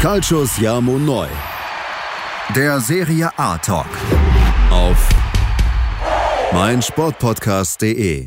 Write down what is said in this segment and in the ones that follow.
Calcio Siamo Noi. Der Serie A Talk. Auf meinsportpodcast.de.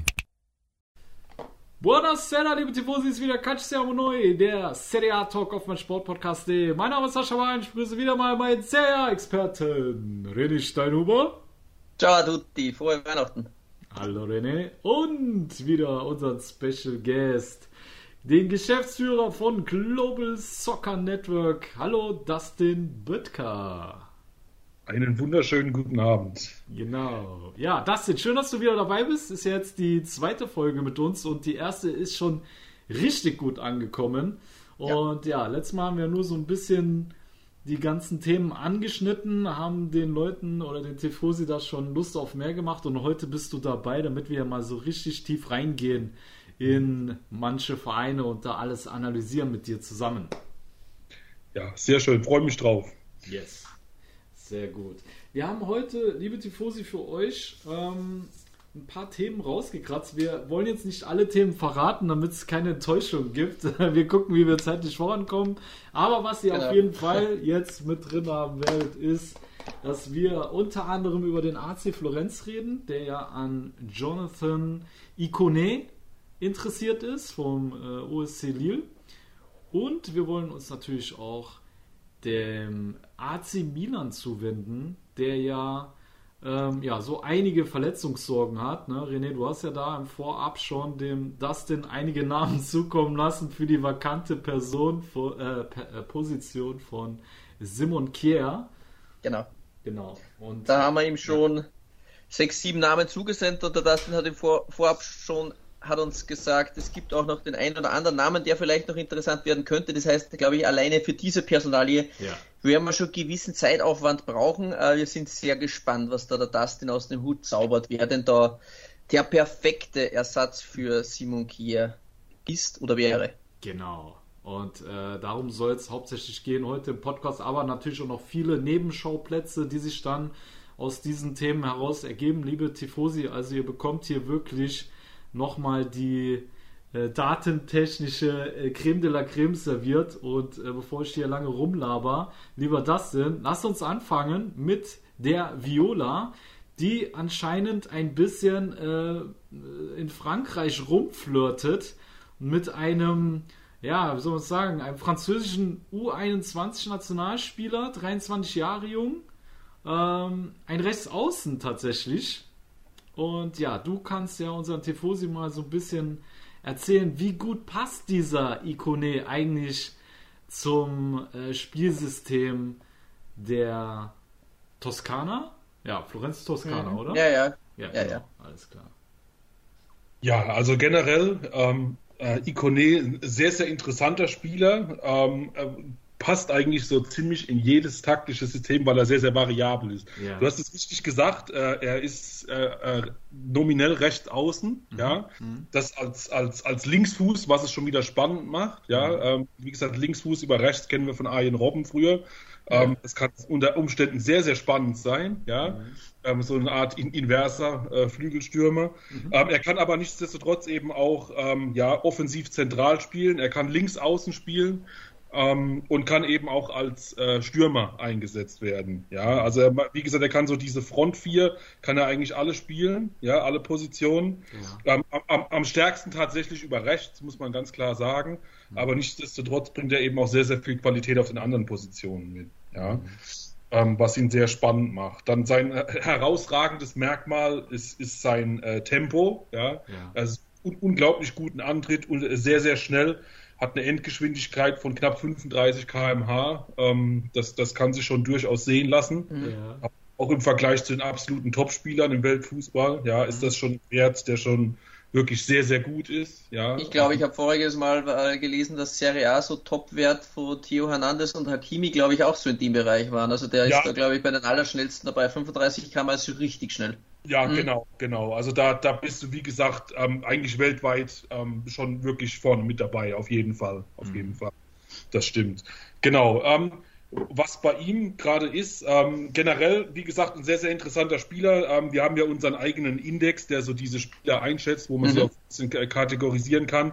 Buonasera, liebe Tifosi, ist wieder Calcio Siamo Noi, der Serie A Talk auf meinsportpodcast.de. Mein Name ist Sascha Wein, ich begrüße wieder mal meinen Serie A-Experten René Steinhuber. Ciao a tutti, frohe Weihnachten. Hallo René. Und wieder unseren Special Guest, den Geschäftsführer von Global Soccer Network. Hallo Dustin Böttger. Einen wunderschönen guten Abend. Genau. Ja, Dustin, schön, dass du wieder dabei bist. Ist jetzt die zweite Folge mit uns und die erste ist schon richtig gut angekommen. Und ja, letztes Mal haben wir nur so ein bisschen die ganzen Themen angeschnitten, haben den Leuten oder den Tifosi da schon Lust auf mehr gemacht und heute bist du dabei, damit wir mal so richtig tief reingehen in manche Vereine und da alles analysieren mit dir zusammen. Ja, sehr schön, freue mich drauf. Yes. Sehr gut. Wir haben heute, liebe Tifosi, für euch ein paar Themen rausgekratzt. Wir wollen jetzt nicht alle Themen verraten, damit es keine Enttäuschung gibt. Wir gucken, wie wir zeitlich vorankommen. Aber was ihr auf jeden Fall jetzt mit drin haben werdet, ist, dass wir unter anderem über den AC Florenz reden, der ja an Jonathan Ikoné interessiert ist vom OSC Lille. Und wir wollen uns natürlich auch dem AC Milan zuwenden, der ja so einige Verletzungssorgen hat. Ne? René, du hast ja da im Vorab schon dem Dustin einige Namen zukommen lassen für die vakante Position von Simon Kjær. Genau. Und da haben wir ihm schon 6, 7 Namen zugesendet und der Dustin hat im Vorab schon uns gesagt, es gibt auch noch den einen oder anderen Namen, der vielleicht noch interessant werden könnte. Das heißt, glaube ich, alleine für diese Personalie werden wir schon gewissen Zeitaufwand brauchen. Wir sind sehr gespannt, was da der Dustin aus dem Hut zaubert. Wer denn da der perfekte Ersatz für Simon Kjær ist oder wäre. Genau. Und darum soll es hauptsächlich gehen heute im Podcast, aber natürlich auch noch viele Nebenschauplätze, die sich dann aus diesen Themen heraus ergeben. Liebe Tifosi, also ihr bekommt hier wirklich nochmal die datentechnische Creme de la Creme serviert. Und bevor ich hier lange rumlaber, lieber Dustin, lass uns anfangen mit der Viola, die anscheinend ein bisschen in Frankreich rumflirtet mit einem, wie soll man sagen, einem französischen U21-Nationalspieler, 23 Jahre jung, ein Rechtsaußen tatsächlich. Und ja, du kannst ja unseren Tifosi mal so ein bisschen erzählen, wie gut passt dieser Ikoné eigentlich zum Spielsystem der Toskana? Ja, Florenz Toskana, oder? Ja. Alles klar. Ja, also generell Ikoné, sehr, sehr interessanter Spieler, passt eigentlich so ziemlich in jedes taktische System, weil er sehr, sehr variabel ist. Ja. Du hast es richtig gesagt, er ist nominell rechts außen, das als Linksfuß, was es schon wieder spannend macht, wie gesagt, Linksfuß über rechts kennen wir von Arjen Robben früher, das kann unter Umständen sehr, sehr spannend sein, so eine Art inverser Flügelstürmer. Er kann aber nichtsdestotrotz eben auch offensiv zentral spielen, er kann links außen spielen, und kann eben auch als Stürmer eingesetzt werden. Ja, also wie gesagt, er kann so diese Front 4, kann er eigentlich alle spielen, alle Positionen. Ja. Am stärksten tatsächlich über rechts, muss man ganz klar sagen. Aber nichtsdestotrotz bringt er eben auch sehr, sehr viel Qualität auf den anderen Positionen mit. Ja. Was ihn sehr spannend macht. Dann sein herausragendes Merkmal ist sein Tempo. Ja. Also unglaublich guten Antritt und sehr, sehr schnell. Hat eine Endgeschwindigkeit von knapp 35 km/h. Das kann sich schon durchaus sehen lassen. Ja. Auch im Vergleich zu den absoluten Topspielern im Weltfußball, ist das schon ein Wert, der schon wirklich sehr, sehr gut ist. Ja. Ich glaube, ich habe voriges Mal gelesen, dass Serie A so Topwert von Theo Hernandez und Hakimi, glaube ich, auch so in dem Bereich waren. Also der ist da, glaube ich, bei den Allerschnellsten dabei. 35 km ist richtig schnell. Ja, genau. Also da bist du, wie gesagt, eigentlich weltweit schon wirklich vorne mit dabei, auf jeden Fall. Das stimmt. Genau. Was bei ihm gerade ist, generell, wie gesagt, ein sehr, sehr interessanter Spieler. Wir haben ja unseren eigenen Index, der so diese Spieler einschätzt, wo man sie auch ein bisschen kategorisieren kann.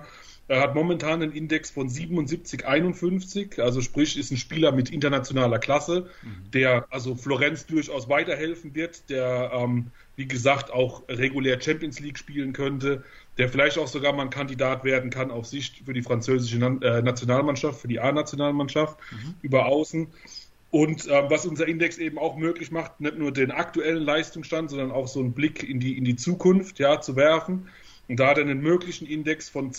Er hat momentan einen Index von 77,51, also sprich ist ein Spieler mit internationaler Klasse, der also Florenz durchaus weiterhelfen wird, der wie gesagt auch regulär Champions League spielen könnte, der vielleicht auch sogar mal ein Kandidat werden kann auf Sicht für die französische Nationalmannschaft, für die A-Nationalmannschaft über Außen. Und was unser Index eben auch möglich macht, nicht nur den aktuellen Leistungsstand, sondern auch so einen Blick in die Zukunft zu werfen. Und da hat er einen möglichen Index von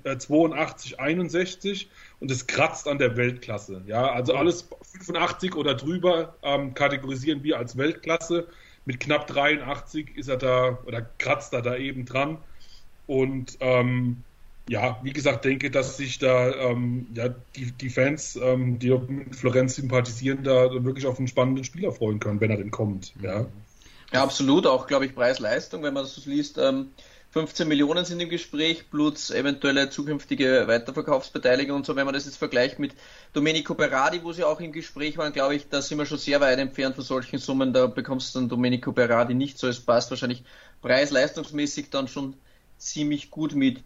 82,61 und es kratzt an der Weltklasse. Ja, also alles 85 oder drüber kategorisieren wir als Weltklasse. Mit knapp 83 ist er da oder kratzt er da eben dran. Und wie gesagt, denke, dass sich da die Fans, die mit Florenz sympathisieren, da wirklich auf einen spannenden Spieler freuen können, wenn er denn kommt. Ja, absolut. Auch, glaube ich, Preis-Leistung, wenn man das so liest. 15 Millionen sind im Gespräch, plus eventuelle zukünftige Weiterverkaufsbeteiligung und so. Wenn man das jetzt vergleicht mit Domenico Berardi, wo sie auch im Gespräch waren, glaube ich, da sind wir schon sehr weit entfernt von solchen Summen. Da bekommst du dann Domenico Berardi nicht so. Es passt wahrscheinlich preis-leistungsmäßig dann schon ziemlich gut mit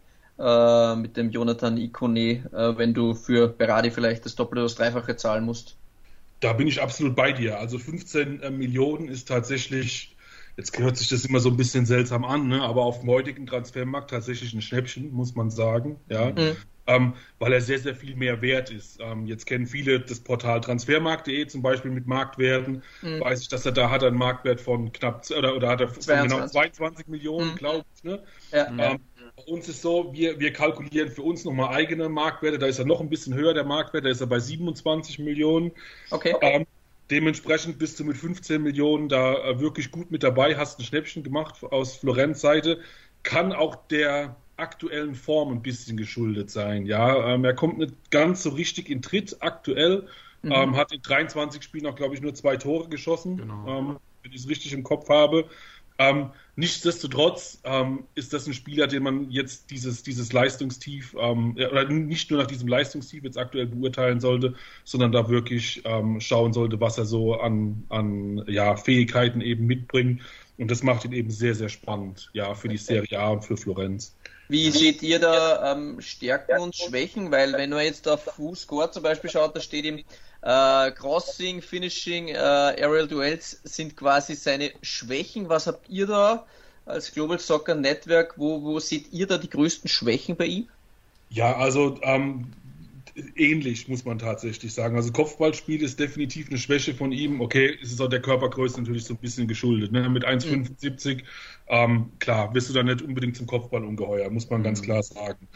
dem Jonathan Ikone, wenn du für Berardi vielleicht das Doppelte oder das Dreifache zahlen musst. Da bin ich absolut bei dir. Also 15 Millionen ist tatsächlich, jetzt hört sich das immer so ein bisschen seltsam an, ne? Aber auf dem heutigen Transfermarkt tatsächlich ein Schnäppchen, muss man sagen. Ja. Weil er sehr, sehr viel mehr wert ist. Jetzt kennen viele das Portal Transfermarkt.de zum Beispiel mit Marktwerten. Weiß ich, dass er da hat einen Marktwert von knapp, oder hat er 22 Millionen, glaube ich. Ne? Ja. Bei uns ist so, wir kalkulieren für uns nochmal eigene Marktwerte. Da ist er noch ein bisschen höher, der Marktwert. Da ist er bei 27 Millionen. Okay. Dementsprechend bist du mit 15 Millionen da wirklich gut mit dabei, hast ein Schnäppchen gemacht aus Florenz Seite. Kann auch der aktuellen Form ein bisschen geschuldet sein. Ja, er kommt nicht ganz so richtig in Tritt aktuell. Hat in 23 Spielen auch, glaube ich, nur 2 Tore geschossen, wenn ich es richtig im Kopf habe. Nichtsdestotrotz ist das ein Spieler, den man jetzt dieses Leistungstief oder nicht nur nach diesem Leistungstief jetzt aktuell beurteilen sollte, sondern da wirklich schauen sollte, was er so an Fähigkeiten eben mitbringt. Und das macht ihn eben sehr, sehr spannend, für die Serie A und für Florenz. Wie seht ihr da Stärken und Schwächen? Weil wenn man jetzt auf Fußscore zum Beispiel schaut, da steht ihm Crossing, Finishing, Aerial Duels sind quasi seine Schwächen. Was habt ihr da als Global Soccer Network? Wo seht ihr da die größten Schwächen bei ihm? Ja, also ähnlich, muss man tatsächlich sagen. Also Kopfballspiel ist definitiv eine Schwäche von ihm. Okay, es ist auch der Körpergröße natürlich so ein bisschen geschuldet. Ne? Mit 1,75, klar, wirst du da nicht unbedingt zum Kopfballungeheuer, muss man ganz klar sagen.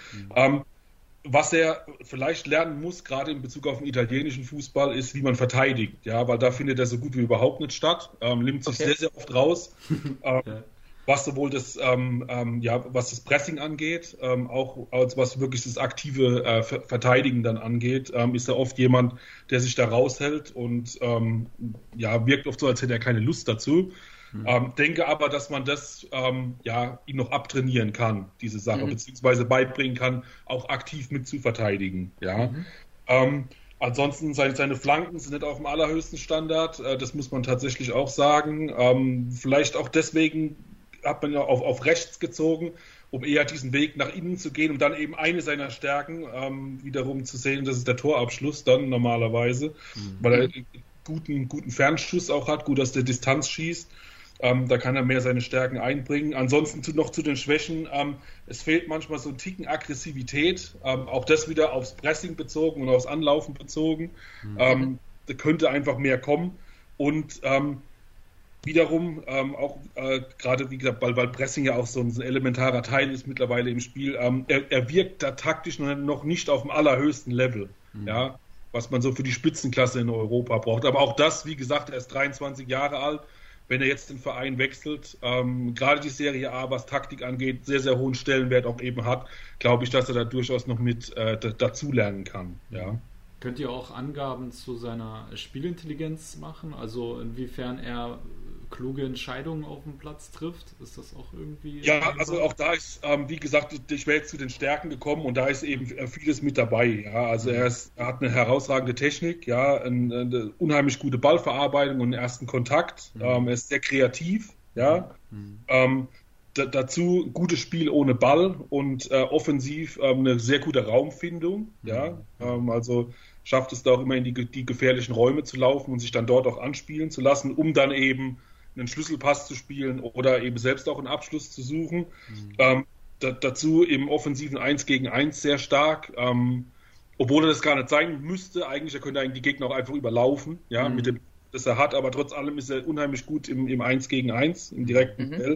Was er vielleicht lernen muss, gerade in Bezug auf den italienischen Fußball, ist, wie man verteidigt. Ja, weil da findet er so gut wie überhaupt nicht statt. Nimmt sich sehr, sehr oft raus. Was sowohl das, was das Pressing angeht, auch als was wirklich das aktive Verteidigen dann angeht, ist er oft jemand, der sich da raushält und wirkt oft so, als hätte er keine Lust dazu. Denke aber, dass man das ihm noch abtrainieren kann, diese Sache, beziehungsweise beibringen kann, auch aktiv mit zu verteidigen. Ja. Ansonsten seine Flanken sind nicht auf dem allerhöchsten Standard, das muss man tatsächlich auch sagen. Vielleicht auch deswegen hat man ja auf rechts gezogen, um eher diesen Weg nach innen zu gehen, um dann eben eine seiner Stärken wiederum zu sehen, das ist der Torabschluss dann normalerweise, weil er guten Fernschuss auch hat, gut aus der Distanz schießt. Da kann er mehr seine Stärken einbringen. Ansonsten noch zu den Schwächen. Es fehlt manchmal so ein Ticken Aggressivität. Auch das wieder aufs Pressing bezogen und aufs Anlaufen bezogen. Da könnte einfach mehr kommen. Und wiederum auch gerade, wie gesagt, weil Pressing ja auch so ein elementarer Teil ist mittlerweile im Spiel. Er wirkt da taktisch noch nicht auf dem allerhöchsten Level. Ja, was man so für die Spitzenklasse in Europa braucht. Aber auch das, wie gesagt, er ist 23 Jahre alt. Wenn er jetzt den Verein wechselt, gerade die Serie A, was Taktik angeht, sehr, sehr hohen Stellenwert auch eben hat, glaube ich, dass er da durchaus noch mit dazulernen kann. Ja. Könnt ihr auch Angaben zu seiner Spielintelligenz machen? Also inwiefern er kluge Entscheidungen auf dem Platz trifft? Ist das auch irgendwie... Ja, also auch da ist, wie gesagt, ich wäre jetzt zu den Stärken gekommen und da ist eben vieles mit dabei. Ja. Also er hat eine herausragende Technik, ja, eine unheimlich gute Ballverarbeitung und einen ersten Kontakt. Er ist sehr kreativ, ja. Dazu gutes Spiel ohne Ball und offensiv eine sehr gute Raumfindung. Ja? Also schafft es da auch immer in die gefährlichen Räume zu laufen und sich dann dort auch anspielen zu lassen, um dann eben einen Schlüsselpass zu spielen oder eben selbst auch einen Abschluss zu suchen. Dazu im offensiven 1 gegen 1 sehr stark, obwohl er das gar nicht sein müsste. Eigentlich, er könnte eigentlich die Gegner auch einfach überlaufen, ja, mit dem, das er hat, aber trotz allem ist er unheimlich gut im 1 gegen 1, im direkten Duell.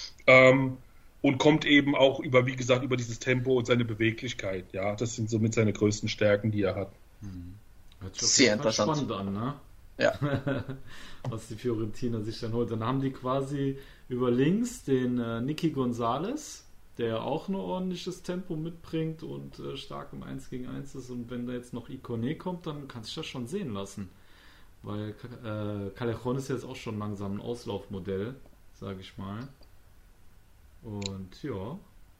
Und kommt eben auch über dieses Tempo und seine Beweglichkeit. Ja, das sind somit seine größten Stärken, die er hat. Hört sich sehr interessant spannend an, ne? Ja. Was die Fiorentina sich dann holt. Dann haben die quasi über links den Nicky Gonzalez, der auch ein ordentliches Tempo mitbringt und stark im 1 gegen 1 ist. Und wenn da jetzt noch Ikoné kommt, dann kann sich das schon sehen lassen. Weil Callejon ist jetzt auch schon langsam ein Auslaufmodell, sage ich mal. Und ja.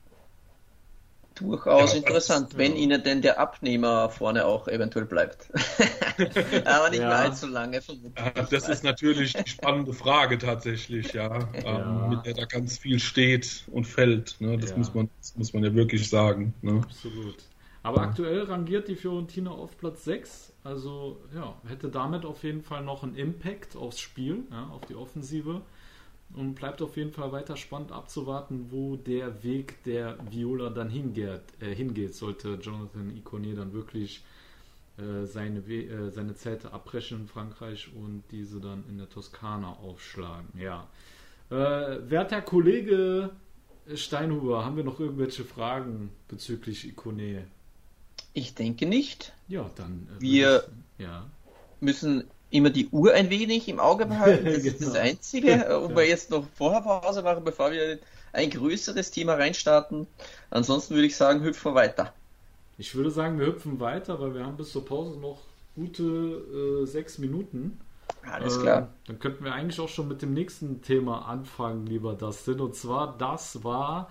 Durchaus interessant, wenn Ihnen denn der Abnehmer vorne auch eventuell bleibt. Aber nicht mehr allzu lange. Das ist natürlich die spannende Frage tatsächlich, mit der da ganz viel steht und fällt. Ne? Das muss man ja wirklich sagen. Ne? Absolut. Aber aktuell rangiert die Fiorentina auf Platz 6. Also hätte damit auf jeden Fall noch einen Impact aufs Spiel, auf die Offensive. Und bleibt auf jeden Fall weiter spannend abzuwarten, wo der Weg der Viola dann hingeht. Sollte Jonathan Ikoné dann wirklich seine Zelte abbrechen in Frankreich und diese dann in der Toskana aufschlagen. Ja. Werter Kollege Steinhuber, haben wir noch irgendwelche Fragen bezüglich Ikoné? Ich denke nicht. Ja, dann. Wir müssen immer die Uhr ein wenig im Auge behalten. Das ist das Einzige, wo wir jetzt noch vorher Pause machen, bevor wir ein größeres Thema reinstarten. Ansonsten würde ich sagen, hüpfen wir weiter. Ich würde sagen, wir hüpfen weiter, weil wir haben bis zur Pause noch gute 6 Minuten. Alles klar. Dann könnten wir eigentlich auch schon mit dem nächsten Thema anfangen, lieber Dustin. Und zwar, das war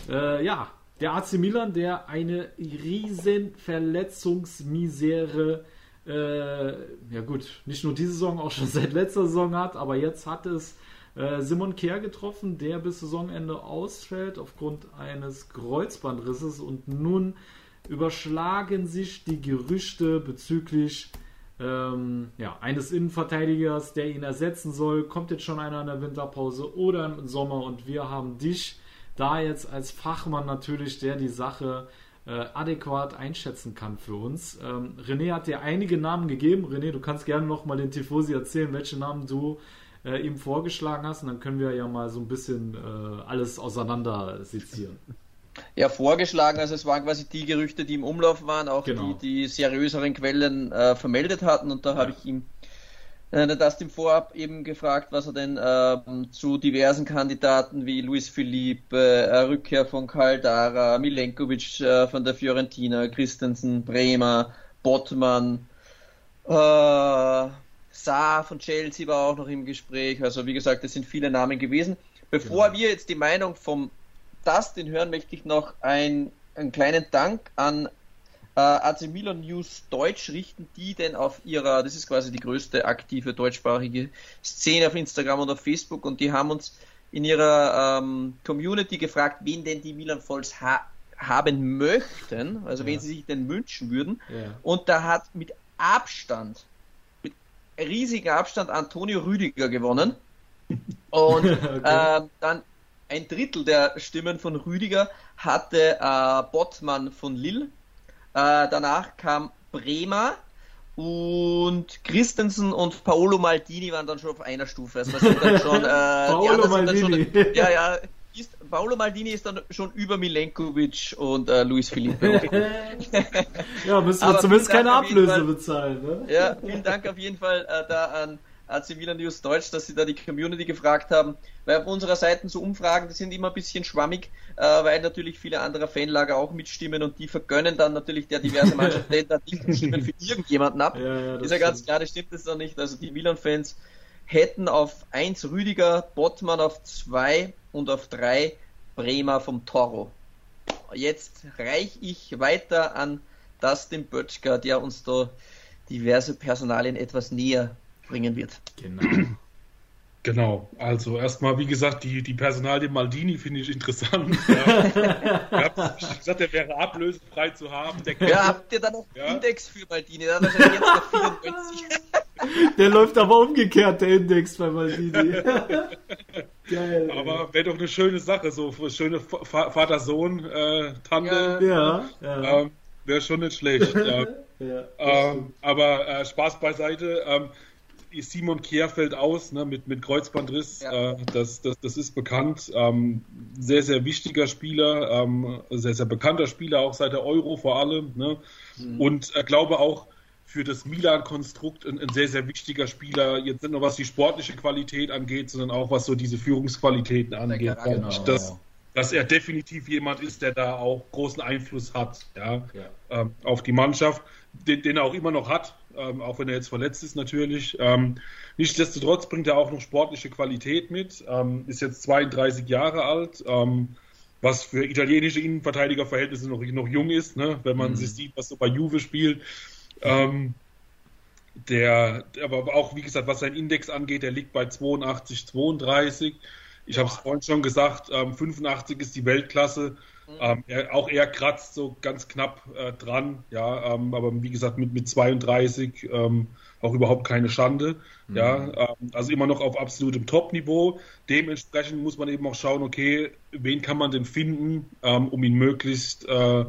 der AC Milan, der eine riesen Verletzungsmisere nicht nur diese Saison, auch schon seit letzter Saison hat, aber jetzt hat es Simon Kjær getroffen, der bis Saisonende ausfällt aufgrund eines Kreuzbandrisses und nun überschlagen sich die Gerüchte bezüglich eines Innenverteidigers, der ihn ersetzen soll. Kommt jetzt schon einer in der Winterpause oder im Sommer und wir haben dich da jetzt als Fachmann natürlich, der die Sache adäquat einschätzen kann für uns. René hat dir einige Namen gegeben. René, du kannst gerne noch mal den Tifosi erzählen, welche Namen du ihm vorgeschlagen hast und dann können wir ja mal so ein bisschen alles auseinander sezieren. Ja, vorgeschlagen, also es waren quasi die Gerüchte, die im Umlauf waren, auch die seriöseren Quellen vermeldet hatten und da habe ich ihm das im Vorab eben gefragt, was er denn zu diversen Kandidaten wie Luis Philippe, Rückkehr von Caldara, Milenkovic von der Fiorentina, Christensen, Bremer, Botman, Saar von Chelsea war auch noch im Gespräch. Also wie gesagt, es sind viele Namen gewesen. Bevor wir jetzt die Meinung vom Dustin hören, möchte ich noch einen kleinen Dank an AC Milan News Deutsch richten, die denn auf ihrer, das ist quasi die größte aktive deutschsprachige Szene auf Instagram und auf Facebook und die haben uns in ihrer Community gefragt, wen denn die Milan Volks haben möchten, also wen sie sich denn wünschen würden und da hat mit riesigem Abstand Antonio Rüdiger gewonnen und dann ein Drittel der Stimmen von Rüdiger hatte Botman von Lille. Danach kam Bremer und Christensen und Paolo Maldini waren dann schon auf einer Stufe. Also das sind dann schon, Paolo Maldini. Paolo Maldini ist dann schon über Milenkovic und Luis Philippe. Ja, müssen wir zumindest keine Ablöse bezahlen. Ne? Ja, vielen Dank auf jeden Fall da an AC Milan News Deutsch, dass sie da die Community gefragt haben, weil auf unserer Seite so Umfragen, die sind immer ein bisschen schwammig, weil natürlich viele andere Fanlager auch mitstimmen und die vergönnen dann natürlich der diverse Mannschaften da nicht stimmen für irgendjemanden ab. Ist ja ganz klar, das stimmt es noch nicht. Also die Milan-Fans hätten auf 1 Rüdiger, Botman auf 2 und auf 3 Bremer vom Toro. Jetzt reiche ich weiter an Dustin Böttcher, der uns da diverse Personalien etwas näher bringen wird. Genau. Genau, also erstmal, wie gesagt, die Personalie Maldini finde ich interessant. Ja. Wie gesagt, der wäre ablösefrei zu haben. Habt ihr da noch einen Index für Maldini? Dann wahrscheinlich jetzt noch 94. Der läuft aber umgekehrt, der Index bei Maldini. Geil. Aber wäre doch eine schöne Sache, so eine schöne Vater-Sohn-Tandem. Ja. Wäre schon nicht schlecht. Aber Spaß beiseite. Simon Kjær fällt aus, ne, mit Kreuzbandriss. Das ist bekannt. Sehr, sehr wichtiger Spieler, sehr, sehr bekannter Spieler, auch seit der Euro vor allem. Ne? Und glaube auch für das Milan-Konstrukt ein sehr, sehr wichtiger Spieler. Jetzt nicht nur was die sportliche Qualität angeht, sondern auch was so diese Führungsqualitäten angeht. Dass er definitiv jemand ist, der da auch großen Einfluss hat auf die Mannschaft, den er auch immer noch hat, auch wenn er jetzt verletzt ist natürlich. Nichtsdestotrotz bringt er auch noch sportliche Qualität mit, ist jetzt 32 Jahre alt, was für italienische Innenverteidigerverhältnisse noch jung ist, ne? Wenn man sich sieht, was so bei Juve spielt. Aber auch, wie gesagt, was sein Index angeht, der liegt bei 82, 32. Ich habe es vorhin schon gesagt, 85 ist die Weltklasse. Auch er kratzt so ganz knapp dran, aber wie gesagt mit 32 auch überhaupt keine Schande. Also immer noch auf absolutem Top-Niveau. Dementsprechend muss man eben auch schauen, okay, wen kann man denn finden, um ihn möglichst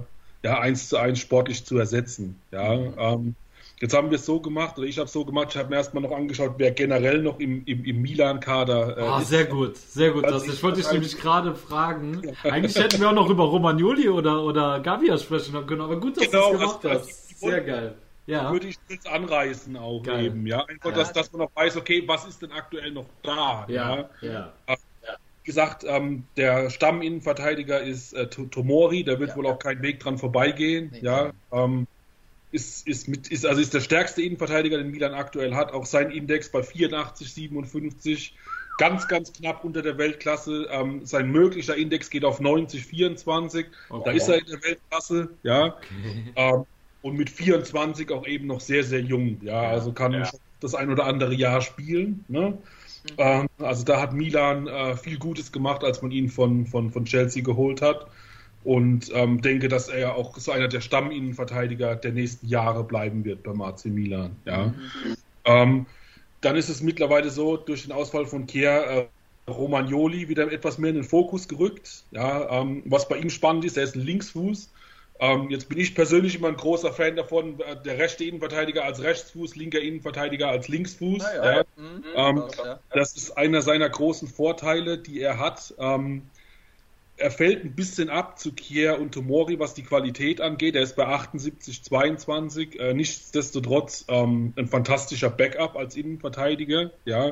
1:1 sportlich zu ersetzen. Jetzt haben wir es so gemacht, oder ich habe es so gemacht, ich habe mir erstmal noch angeschaut, wer generell noch im Milan-Kader ist. Sehr gut, sehr gut. Also ich wollte dich nämlich gerade fragen. Eigentlich hätten wir auch noch über Romagnoli oder Gavia sprechen können, aber gut, dass du es gemacht hast. Sehr geil. Würde ich jetzt anreißen auch eben. Einfach, dass man noch weiß, okay, was ist denn aktuell noch da? Wie gesagt, der Stamminnenverteidiger ist Tomori, da wird wohl auch kein Weg dran vorbeigehen. Ist der stärkste Innenverteidiger, den Milan aktuell hat. Auch sein Index bei 84, 57. Ganz, ganz knapp unter der Weltklasse. Sein möglicher Index geht auf 90, 24. Da ist er in der Weltklasse. Und mit 24 auch eben noch sehr, sehr jung. Also kann das ein oder andere Jahr spielen. Ne? Also da hat Milan viel Gutes gemacht, als man ihn von Chelsea geholt hat. Und denke, dass er ja auch so einer der Stamminnenverteidiger der nächsten Jahre bleiben wird beim AC Milan. Dann ist es mittlerweile so, durch den Ausfall von Kjær, Romagnoli wieder etwas mehr in den Fokus gerückt. Was bei ihm spannend ist, er ist ein Linksfuß. Jetzt bin ich persönlich immer ein großer Fan davon, der rechte Innenverteidiger als Rechtsfuß, linker Innenverteidiger als Linksfuß. Das ist einer seiner großen Vorteile, die er hat. Er fällt ein bisschen ab zu Kjær und Tomori, was die Qualität angeht. Er ist bei 78, 22. Nichtsdestotrotz ein fantastischer Backup als Innenverteidiger.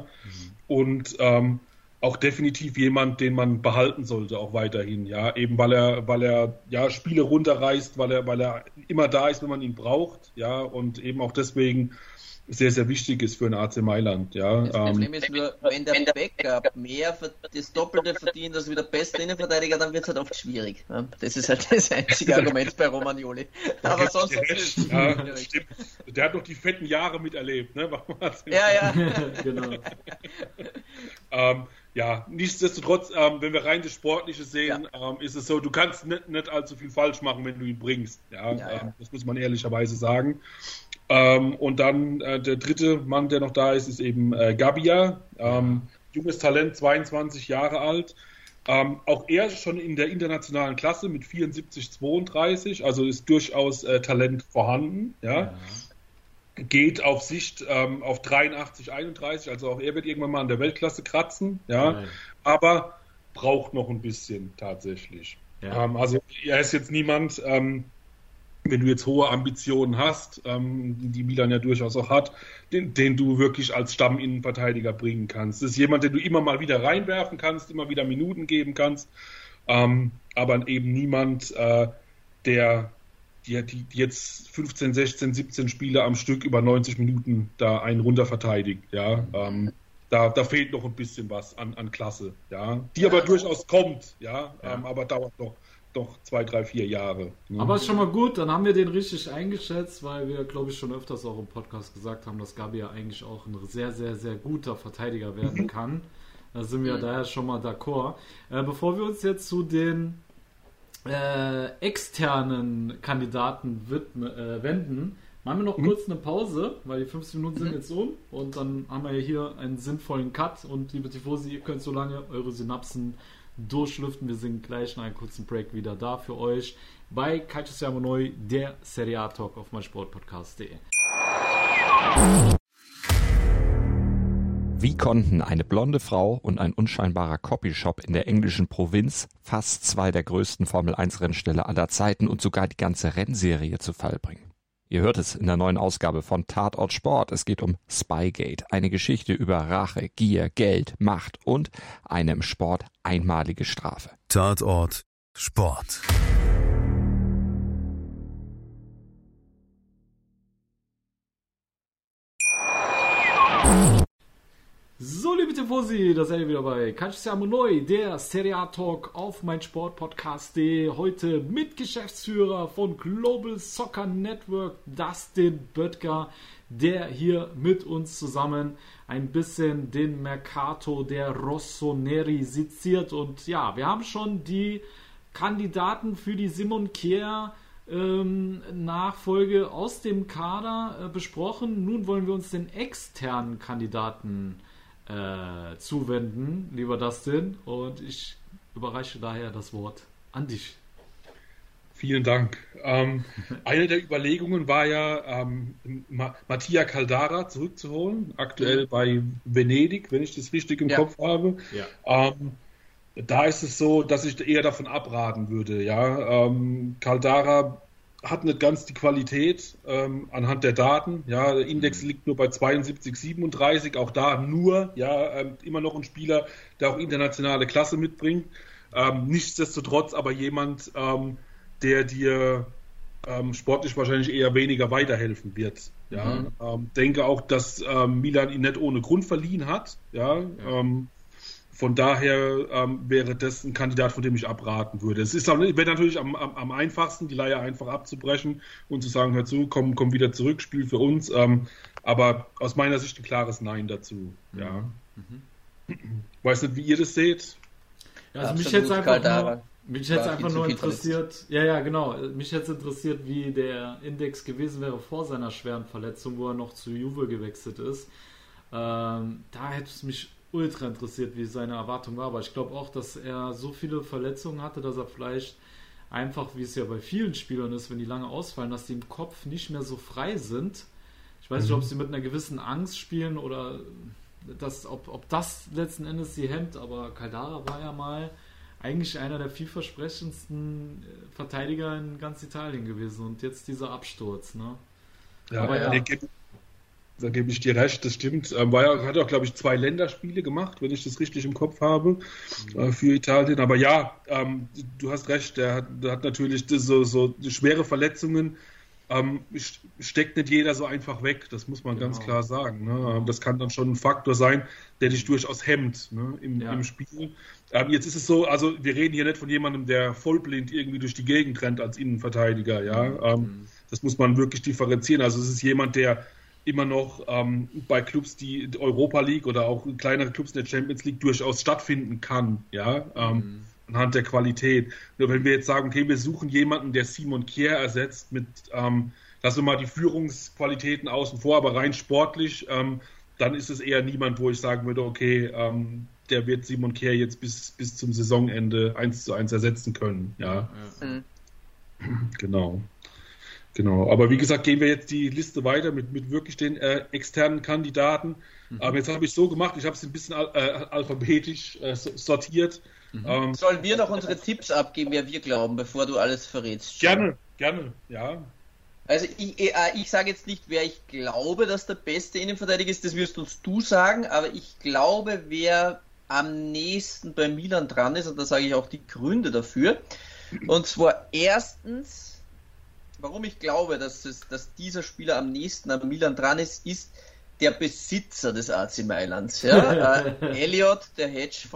Und auch definitiv jemand, den man behalten sollte, auch weiterhin. Eben weil er Spiele runterreißt, weil er immer da ist, wenn man ihn braucht. Und eben auch deswegen sehr, sehr wichtig ist für den AC Mailand. Das Problem ist nur, wenn der Backup das Doppelte verdient als wie der beste Innenverteidiger, dann wird es halt oft schwierig. Das ist halt das einzige Argument bei Romagnoli. Aber sonst stimmt. Der hat doch die fetten Jahre miterlebt, ne? Genau. Nichtsdestotrotz, wenn wir rein das Sportliche sehen, ist es so, du kannst nicht allzu viel falsch machen, wenn du ihn bringst. Das muss man ehrlicherweise sagen. Und dann der dritte Mann, der noch da ist eben Gavia. Junges Talent, 22 Jahre alt. Auch er schon in der internationalen Klasse mit 74, 32, also ist durchaus Talent vorhanden. Geht auf Sicht auf 83, 31, also auch er wird irgendwann mal an der Weltklasse kratzen. Aber braucht noch ein bisschen tatsächlich. Also er ist jetzt niemand... wenn du jetzt hohe Ambitionen hast, die Milan ja durchaus auch hat, den du wirklich als Stamminnenverteidiger bringen kannst. Das ist jemand, den du immer mal wieder reinwerfen kannst, immer wieder Minuten geben kannst, aber eben niemand, der jetzt 15, 16, 17 Spiele am Stück über 90 Minuten da einen runter verteidigt. Da fehlt noch ein bisschen was an Klasse, die aber durchaus kommt, aber dauert doch 2, 3, 4 Jahre. Ne? Aber ist schon mal gut, dann haben wir den richtig eingeschätzt, weil wir, glaube ich, schon öfters auch im Podcast gesagt haben, dass Gabi ja eigentlich auch ein sehr, sehr, sehr guter Verteidiger werden kann. Da sind wir daher schon mal d'accord. Bevor wir uns jetzt zu den externen Kandidaten wenden, machen wir noch kurz eine Pause, weil die 15 Minuten sind jetzt um und dann haben wir hier einen sinnvollen Cut und liebe Tifosi, ihr könnt so lange eure Synapsen durchlüften. Wir sind gleich nach einem kurzen Break wieder da für euch bei Calcio Siamo Noi, der Serie A Talk auf meinsportpodcast.de. Wie konnten eine blonde Frau und ein unscheinbarer Copyshop in der englischen Provinz fast 2 der größten Formel-1-Rennställe aller Zeiten und sogar die ganze Rennserie zu Fall bringen? Ihr hört es in der neuen Ausgabe von Tatort Sport. Es geht um Spygate, eine Geschichte über Rache, Gier, Geld, Macht und eine im Sport einmalige Strafe. Tatort Sport. So, liebe Tifosi, da seid ihr wieder bei Calcio Siamo Noi, der Serie A Talk auf meinsportpodcast.de. Heute mit Geschäftsführer von Global Soccer Network, Dustin Böttger, der hier mit uns zusammen ein bisschen den Mercato der Rossoneri seziert. Und ja, wir haben schon die Kandidaten für die Simon Kjær Nachfolge aus dem Kader besprochen. Nun wollen wir uns den externen Kandidaten zuwenden, lieber Dustin, und ich überreiche daher das Wort an dich. Vielen Dank. Eine der Überlegungen war ja, Mattia Caldara zurückzuholen, aktuell bei Venedig, wenn ich das richtig im Kopf habe. Ja. Da ist es so, dass ich eher davon abraten würde. Ja, Caldara hat nicht ganz die Qualität anhand der Daten. Ja, der Index liegt nur bei 72, 37. Auch da nur, immer noch ein Spieler, der auch internationale Klasse mitbringt. Nichtsdestotrotz aber jemand, der dir sportlich wahrscheinlich eher weniger weiterhelfen wird. Ja, denke auch, dass Milan ihn nicht ohne Grund verliehen hat. Ja. Von daher wäre das ein Kandidat, von dem ich abraten würde. Es wäre natürlich am einfachsten, die Leihe einfach abzubrechen und zu sagen, hör zu, komm wieder zurück, spiel für uns. Aber aus meiner Sicht ein klares Nein dazu. Ja. Weiß nicht, wie ihr das seht. Ja, also mich hätte einfach nur interessiert, mich hätte interessiert, wie der Index gewesen wäre vor seiner schweren Verletzung, wo er noch zu Juve gewechselt ist. Da hätte es mich ultra interessiert, wie seine Erwartung war, aber ich glaube auch, dass er so viele Verletzungen hatte, dass er vielleicht einfach, wie es ja bei vielen Spielern ist, wenn die lange ausfallen, dass die im Kopf nicht mehr so frei sind. Ich weiß nicht, ob sie mit einer gewissen Angst spielen oder ob das letzten Endes sie hemmt, aber Caldara war ja mal eigentlich einer der vielversprechendsten Verteidiger in ganz Italien gewesen und jetzt dieser Absturz. Ne? Da gebe ich dir recht, das stimmt. Hat auch, glaube ich, 2 Länderspiele gemacht, wenn ich das richtig im Kopf habe, für Italien. Aber ja, du hast recht, der hat natürlich so schwere Verletzungen. Steckt nicht jeder so einfach weg, das muss man ganz klar sagen. Ne? Das kann dann schon ein Faktor sein, der dich durchaus hemmt, ne, im Spiel. Jetzt ist es so, also wir reden hier nicht von jemandem, der vollblind irgendwie durch die Gegend rennt als Innenverteidiger. Ja? Das muss man wirklich differenzieren. Also es ist jemand, der immer noch bei Clubs, die Europa League oder auch kleinere Clubs in der Champions League durchaus stattfinden kann, anhand der Qualität. Nur wenn wir jetzt sagen, okay, wir suchen jemanden, der Simon Kjær ersetzt mit, lassen wir mal die Führungsqualitäten außen vor, aber rein sportlich, dann ist es eher niemand, wo ich sagen würde, okay, der wird Simon Kjær jetzt bis zum Saisonende 1:1 ersetzen können. Ja. Genau, aber wie gesagt, gehen wir jetzt die Liste weiter mit wirklich den externen Kandidaten. Jetzt habe ich so gemacht, ich habe es ein bisschen alphabetisch sortiert. Sollen wir noch unsere Tipps abgeben, wer wir glauben, bevor du alles verrätst? Gerne, ja. Also ich sage jetzt nicht, wer ich glaube, dass der beste Innenverteidiger ist, das wirst uns du sagen, aber ich glaube, wer am nächsten bei Milan dran ist, und da sage ich auch die Gründe dafür. Und zwar erstens, warum ich glaube, dass dieser Spieler am nächsten am Milan dran ist der Besitzer des AC Mailands. Ja? Elliott, der Hedgefonds.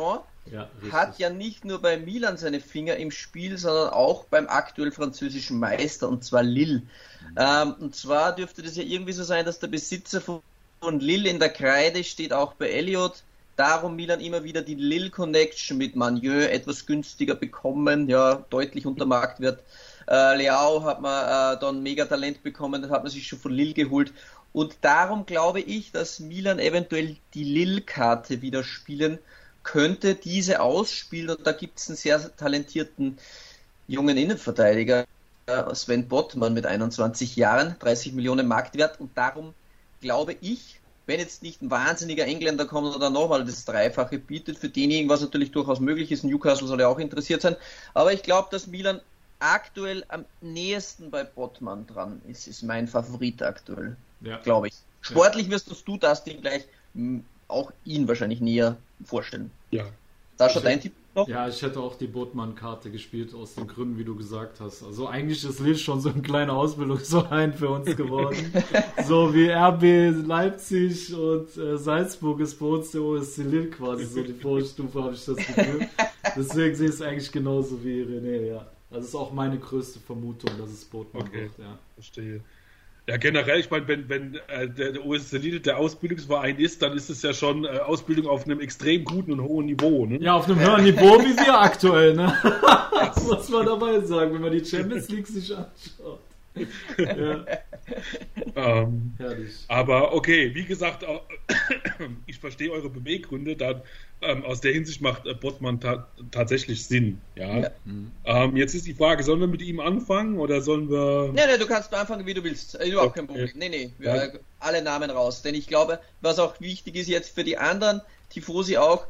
Ja, hat ja nicht nur bei Milan seine Finger im Spiel, sondern auch beim aktuell französischen Meister, und zwar Lille. Und zwar dürfte das ja irgendwie so sein, dass der Besitzer von Lille in der Kreide steht, auch bei Elliott. Darum Milan immer wieder die Lille-Connection mit Manieu etwas günstiger bekommen, ja, deutlich unter Marktwert. Leao hat man dann mega Talent bekommen, das hat man sich schon von Lille geholt. Und darum glaube ich, dass Milan eventuell die Lille-Karte wieder spielen könnte, diese ausspielen, und da gibt es einen sehr talentierten jungen Innenverteidiger, Sven Botman mit 21 Jahren, 30 Millionen Marktwert, und darum glaube ich, wenn jetzt nicht ein wahnsinniger Engländer kommt oder nochmal das Dreifache bietet, für denjenigen, was natürlich durchaus möglich ist, Newcastle soll ja auch interessiert sein, aber ich glaube, dass Milan aktuell am nächsten bei Botman dran ist mein Favorit aktuell, glaube ich. Sportlich wirst du das Ding gleich auch ihn wahrscheinlich näher vorstellen. Ja. Sascha, dein Tipp noch? Ja, ich hätte auch die Botman-Karte gespielt, aus den Gründen, wie du gesagt hast. Also eigentlich ist Lille schon so ein kleiner Ausbildungsverein für uns geworden. So wie RB Leipzig und Salzburg ist bei uns der OSC Lille quasi so die Vorstufe, habe ich das Gefühl. Deswegen sehe ich es eigentlich genauso wie René, ja. Das ist auch meine größte Vermutung, dass es Botman wird, ja. Verstehe. Ja, generell, ich meine, wenn der OSC Lille der Ausbildungsverein ist, dann ist es ja schon Ausbildung auf einem extrem guten und hohen Niveau. Ne? Ja, auf einem höheren Niveau wie wir aktuell, ne? Das muss man dabei sagen, wenn man die Champions League sich anschaut. Ja. Herrlich. Aber okay, wie gesagt, ich verstehe eure Beweggründe, dann aus der Hinsicht macht Botman tatsächlich Sinn. Ja. Jetzt ist die Frage, sollen wir mit ihm anfangen oder sollen wir... Nee, du kannst anfangen, wie du willst. Überhaupt kein Problem. Nee, alle Namen raus. Denn ich glaube, was auch wichtig ist jetzt für die anderen Tifosi auch,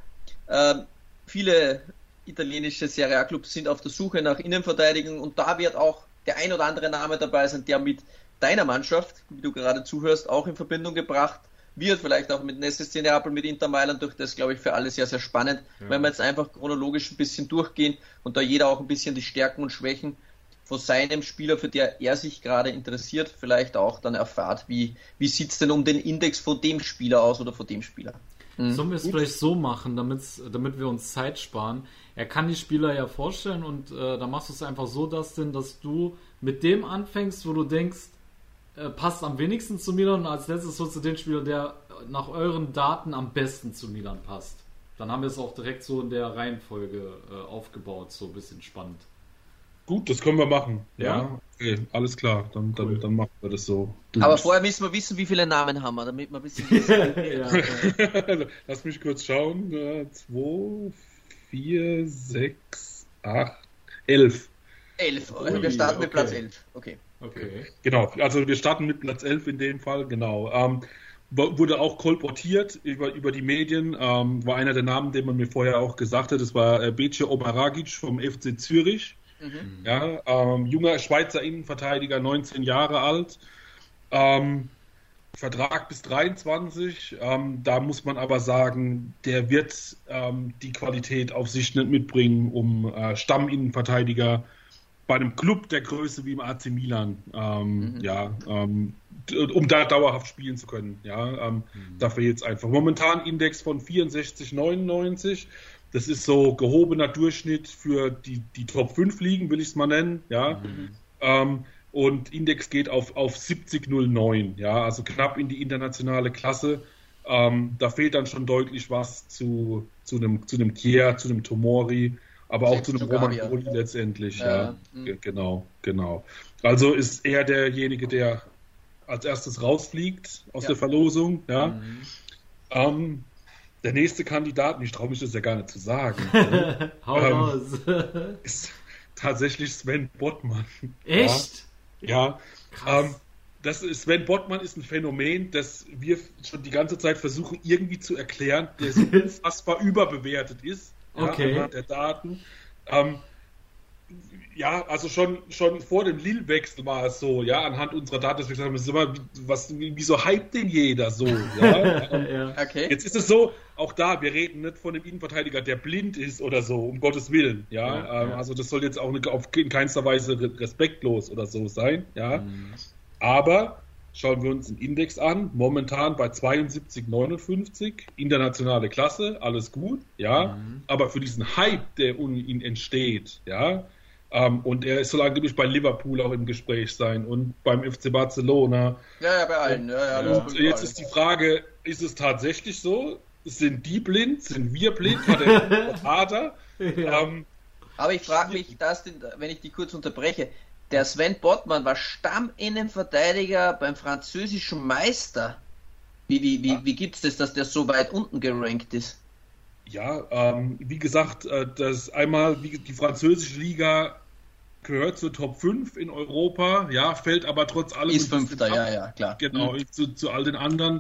viele italienische Serie A-Clubs sind auf der Suche nach Innenverteidigung, und da wird auch der ein oder andere Name dabei sein, der mit deiner Mannschaft, wie du gerade zuhörst, auch in Verbindung gebracht wird, vielleicht auch mit SSC Neapel, mit Inter Mailand, durch das, glaube ich, für alle sehr, sehr spannend, wenn wir jetzt einfach chronologisch ein bisschen durchgehen und da jeder auch ein bisschen die Stärken und Schwächen von seinem Spieler, für der er sich gerade interessiert, vielleicht auch dann erfahrt, wie sieht es denn um den Index von dem Spieler aus oder von dem Spieler. Sollen wir es vielleicht so machen, damit wir uns Zeit sparen? Er kann die Spieler ja vorstellen, und dann machst du es einfach so, dass du mit dem anfängst, wo du denkst, passt am wenigsten zu Milan, und als letztes so zu dem Spieler, der nach euren Daten am besten zu Milan passt. Dann haben wir es auch direkt so in der Reihenfolge aufgebaut, so ein bisschen spannend. Gut, das können wir machen. Ja, okay, alles klar, dann machen wir das so. Aber vorher müssen wir wissen, wie viele Namen haben wir, damit wir ein bisschen wissen. Lass mich kurz schauen. 2, 4, 6, 8, 11. 11, wir starten mit Platz 11. Okay. Genau, also wir starten mit Platz 11 in dem Fall, genau. Wurde auch kolportiert über die Medien, war einer der Namen, den man mir vorher auch gesagt hat, das war Bece Omaragic vom FC Zürich. Ja, junger Schweizer Innenverteidiger, 19 Jahre alt, Vertrag bis 23, da muss man aber sagen, der wird die Qualität auf sich nicht mitbringen, um Stamminnenverteidiger bei einem Club der Größe wie im AC Milan, um da dauerhaft spielen zu können. Dafür jetzt einfach. Momentan Index von 64,99. Das ist so gehobener Durchschnitt für die Top 5 Ligen, will ich es mal nennen. Ja. Und Index geht auf 70,09. Ja, also knapp in die internationale Klasse. Da fehlt dann schon deutlich was zu einem Kier, zu einem Tomori, aber auch zu einem Roman Poli letztendlich. Ja. Genau. Also ist er derjenige, der als erstes rausfliegt aus der Verlosung. Ja. Der nächste Kandidat, ich traue mich das ja gar nicht zu sagen, Hau raus. ist tatsächlich Sven Botman. Echt? Ja. Sven Botman ist ein Phänomen, das wir schon die ganze Zeit versuchen irgendwie zu erklären, der so unfassbar überbewertet ist. Okay. Anhand der Daten. Also schon vor dem Lille-Wechsel war es so, anhand unserer Daten, dass wir gesagt haben, wieso hypt denn jeder so? Ja? Okay. Jetzt ist es so, auch da, wir reden nicht von einem Innenverteidiger, der blind ist oder so, um Gottes Willen. Also das soll jetzt auch in keinster Weise respektlos oder so sein. Ja? Aber schauen wir uns den Index an, momentan bei 72,59, internationale Klasse, alles gut, ja, aber für diesen Hype, der um ihn entsteht, ja, und er soll angeblich bei Liverpool auch im Gespräch sein und beim FC Barcelona. Ja, bei allen. Und jetzt ist die Frage, ist es tatsächlich so? Sind die blind? Sind wir blind? Hat er einen Vater? Ja. Aber ich frage mich, wenn ich die kurz unterbreche, der Sven Botman war Stamminnenverteidiger beim französischen Meister. Wie gibt es das, dass der so weit unten gerankt ist? Ja, wie gesagt, das einmal die französische Liga gehört zur Top 5 in Europa, ja, fällt aber trotz allem... Ist Fünfter, ja, klar. Genau, zu all den anderen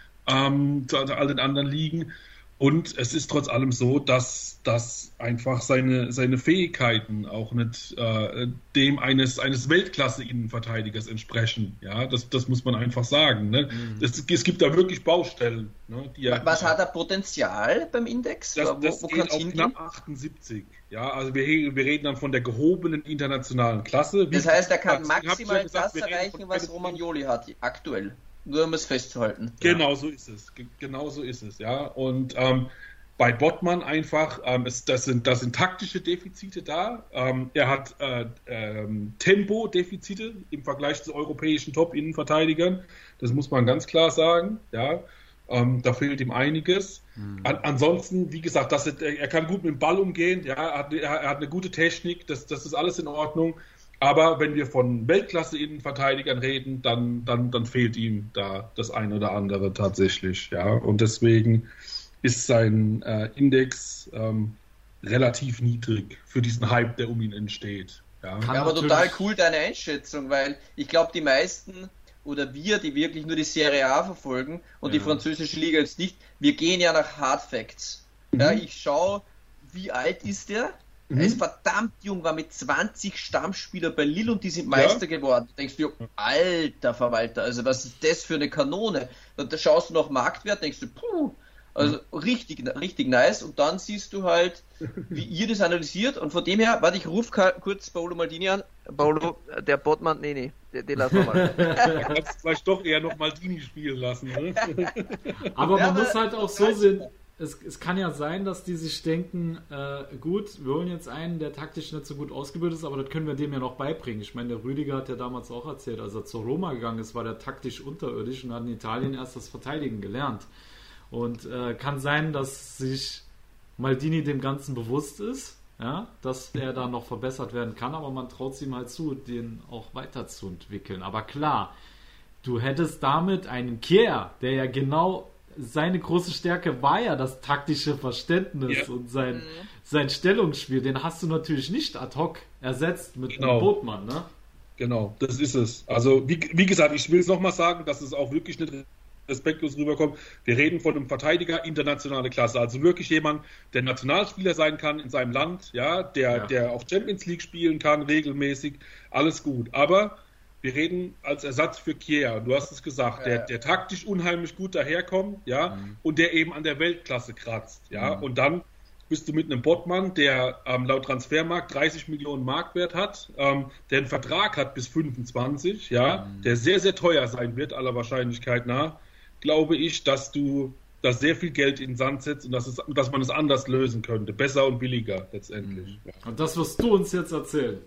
Ligen. Und es ist trotz allem so, dass einfach seine Fähigkeiten auch nicht dem eines Weltklasse-Innenverteidigers entsprechen. Ja, das muss man einfach sagen. Ne? Es gibt da wirklich Baustellen. Ne, was hat er Potenzial beim Index? Das wo geht auf knapp 78. Ja, also wir reden dann von der gehobenen internationalen Klasse. Das heißt, er kann maximal das erreichen, was Romagnoli hat aktuell. Nur um es festzuhalten. Genau so ist es. Genau so ist es, ja. Und bei Botman einfach, das sind taktische Defizite da. Er hat Tempo-Defizite im Vergleich zu europäischen Top-Innenverteidigern. Das muss man ganz klar sagen, ja. Da fehlt ihm einiges. Ansonsten, wie gesagt, er kann gut mit dem Ball umgehen, ja. Er hat eine gute Technik, das ist alles in Ordnung. Aber wenn wir von Weltklasse-Innenverteidigern reden, dann fehlt ihm da das eine oder andere tatsächlich. Ja? Und deswegen ist sein Index relativ niedrig für diesen Hype, der um ihn entsteht. Ja, aber total cool deine Einschätzung, weil ich glaube, die meisten oder wir, die wirklich nur die Serie A verfolgen und die französische Liga jetzt nicht, wir gehen ja nach Hard Facts. Ja, ich schaue, wie alt ist der? Er ist verdammt jung, war mit 20 Stammspieler bei Lille und die sind Meister geworden. Da denkst du, alter Verwalter, also was ist das für eine Kanone? Und da schaust du nach Marktwert, denkst du, puh, also richtig nice. Und dann siehst du halt, wie ihr das analysiert. Und von dem her, warte, ich rufe kurz Paolo Maldini an. Paolo, der Botman, nee, den lassen wir mal. Du kannst vielleicht doch eher noch Maldini spielen lassen. Ne? Aber man muss halt auch so sehen, es kann ja sein, dass die sich denken, gut, wir holen jetzt einen, der taktisch nicht so gut ausgebildet ist, aber das können wir dem ja noch beibringen. Ich meine, der Rüdiger hat ja damals auch erzählt, als er zur Roma gegangen ist, war der taktisch unterirdisch und hat in Italien erst das Verteidigen gelernt. Und kann sein, dass sich Maldini dem Ganzen bewusst ist, ja, dass er da noch verbessert werden kann, aber man traut ihm halt zu, den auch weiterzuentwickeln. Aber klar, du hättest damit einen Kier, der ja genau... Seine große Stärke war ja das taktische Verständnis und sein Stellungsspiel. Den hast du natürlich nicht ad hoc ersetzt mit einem Botman, ne? Genau, das ist es. Also, wie gesagt, ich will es nochmal sagen, dass es auch wirklich nicht respektlos rüberkommt. Wir reden von einem Verteidiger internationale Klasse. Also wirklich jemand, der Nationalspieler sein kann in seinem Land, ja, der auch Champions League spielen kann, regelmäßig. Alles gut. Aber wir reden als Ersatz für Kier, du hast es gesagt, der taktisch unheimlich gut daherkommt, ja, und der eben an der Weltklasse kratzt, ja, und dann bist du mit einem Botman, der laut Transfermarkt 30 Millionen Marktwert hat, der einen Vertrag hat bis 25, ja, der sehr, sehr teuer sein wird, aller Wahrscheinlichkeit nach, glaube ich, dass du da sehr viel Geld in den Sand setzt und dass man es anders lösen könnte, besser und billiger letztendlich. Ja. Und das wirst du uns jetzt erzählen.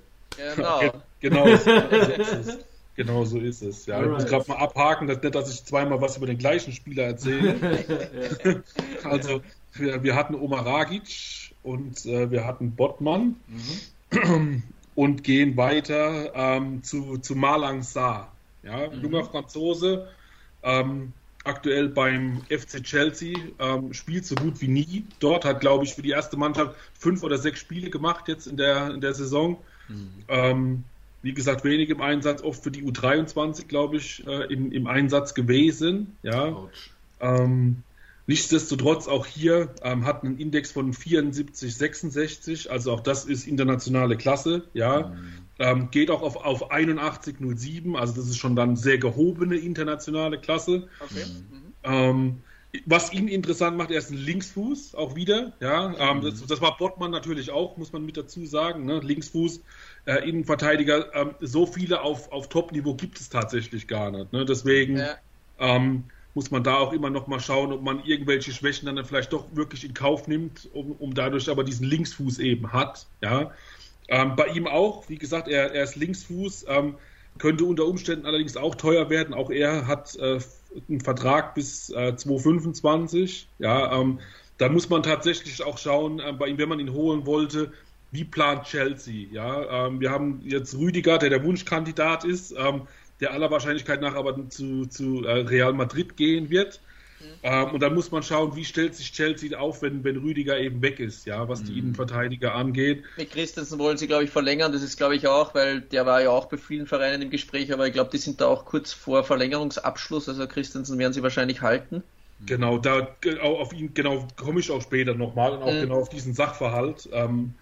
Genau so ist es. Ja. Ich muss gerade mal abhaken, dass ich zweimal was über den gleichen Spieler erzähle. Also, wir hatten Omar Ragic und wir hatten Botman und gehen weiter zu Malang Sarr. Ja, junger Franzose, aktuell beim FC Chelsea, spielt so gut wie nie. Dort hat, glaube ich, für die erste Mannschaft 5 oder 6 Spiele gemacht jetzt in der Saison. Wie gesagt, wenig im Einsatz, oft für die U23, glaube ich, im Einsatz gewesen. Ja. Nichtsdestotrotz auch hier hat einen Index von 74, 66, also auch das ist internationale Klasse. Ja. Geht auch auf 81,07, also das ist schon dann sehr gehobene internationale Klasse. Okay. Was ihn interessant macht, er ist ein Linksfuß, auch wieder. Ja, das war Botman natürlich auch, muss man mit dazu sagen. Ne? Linksfuß Innenverteidiger, so viele auf Top-Niveau gibt es tatsächlich gar nicht. Ne? Deswegen muss man da auch immer noch mal schauen, ob man irgendwelche Schwächen dann vielleicht doch wirklich in Kauf nimmt, um dadurch aber diesen Linksfuß eben hat. Ja? Bei ihm auch, wie gesagt, er ist Linksfuß, könnte unter Umständen allerdings auch teuer werden. Auch er hat einen Vertrag bis 2025. Ja, da muss man tatsächlich auch schauen, bei ihm, wenn man ihn holen wollte, wie plant Chelsea? Ja, wir haben jetzt Rüdiger, der Wunschkandidat ist, der aller Wahrscheinlichkeit nach aber zu Real Madrid gehen wird. Und dann muss man schauen, wie stellt sich Chelsea auf, wenn Rüdiger eben weg ist, ja, was die Innenverteidiger angeht. Mit Christensen wollen sie, glaube ich, verlängern. Das ist, glaube ich, auch, weil der war ja auch bei vielen Vereinen im Gespräch, aber ich glaube, die sind da auch kurz vor Verlängerungsabschluss. Also Christensen werden sie wahrscheinlich halten. Genau, auf ihn komme ich auch später nochmal und auch genau auf diesen Sachverhalt,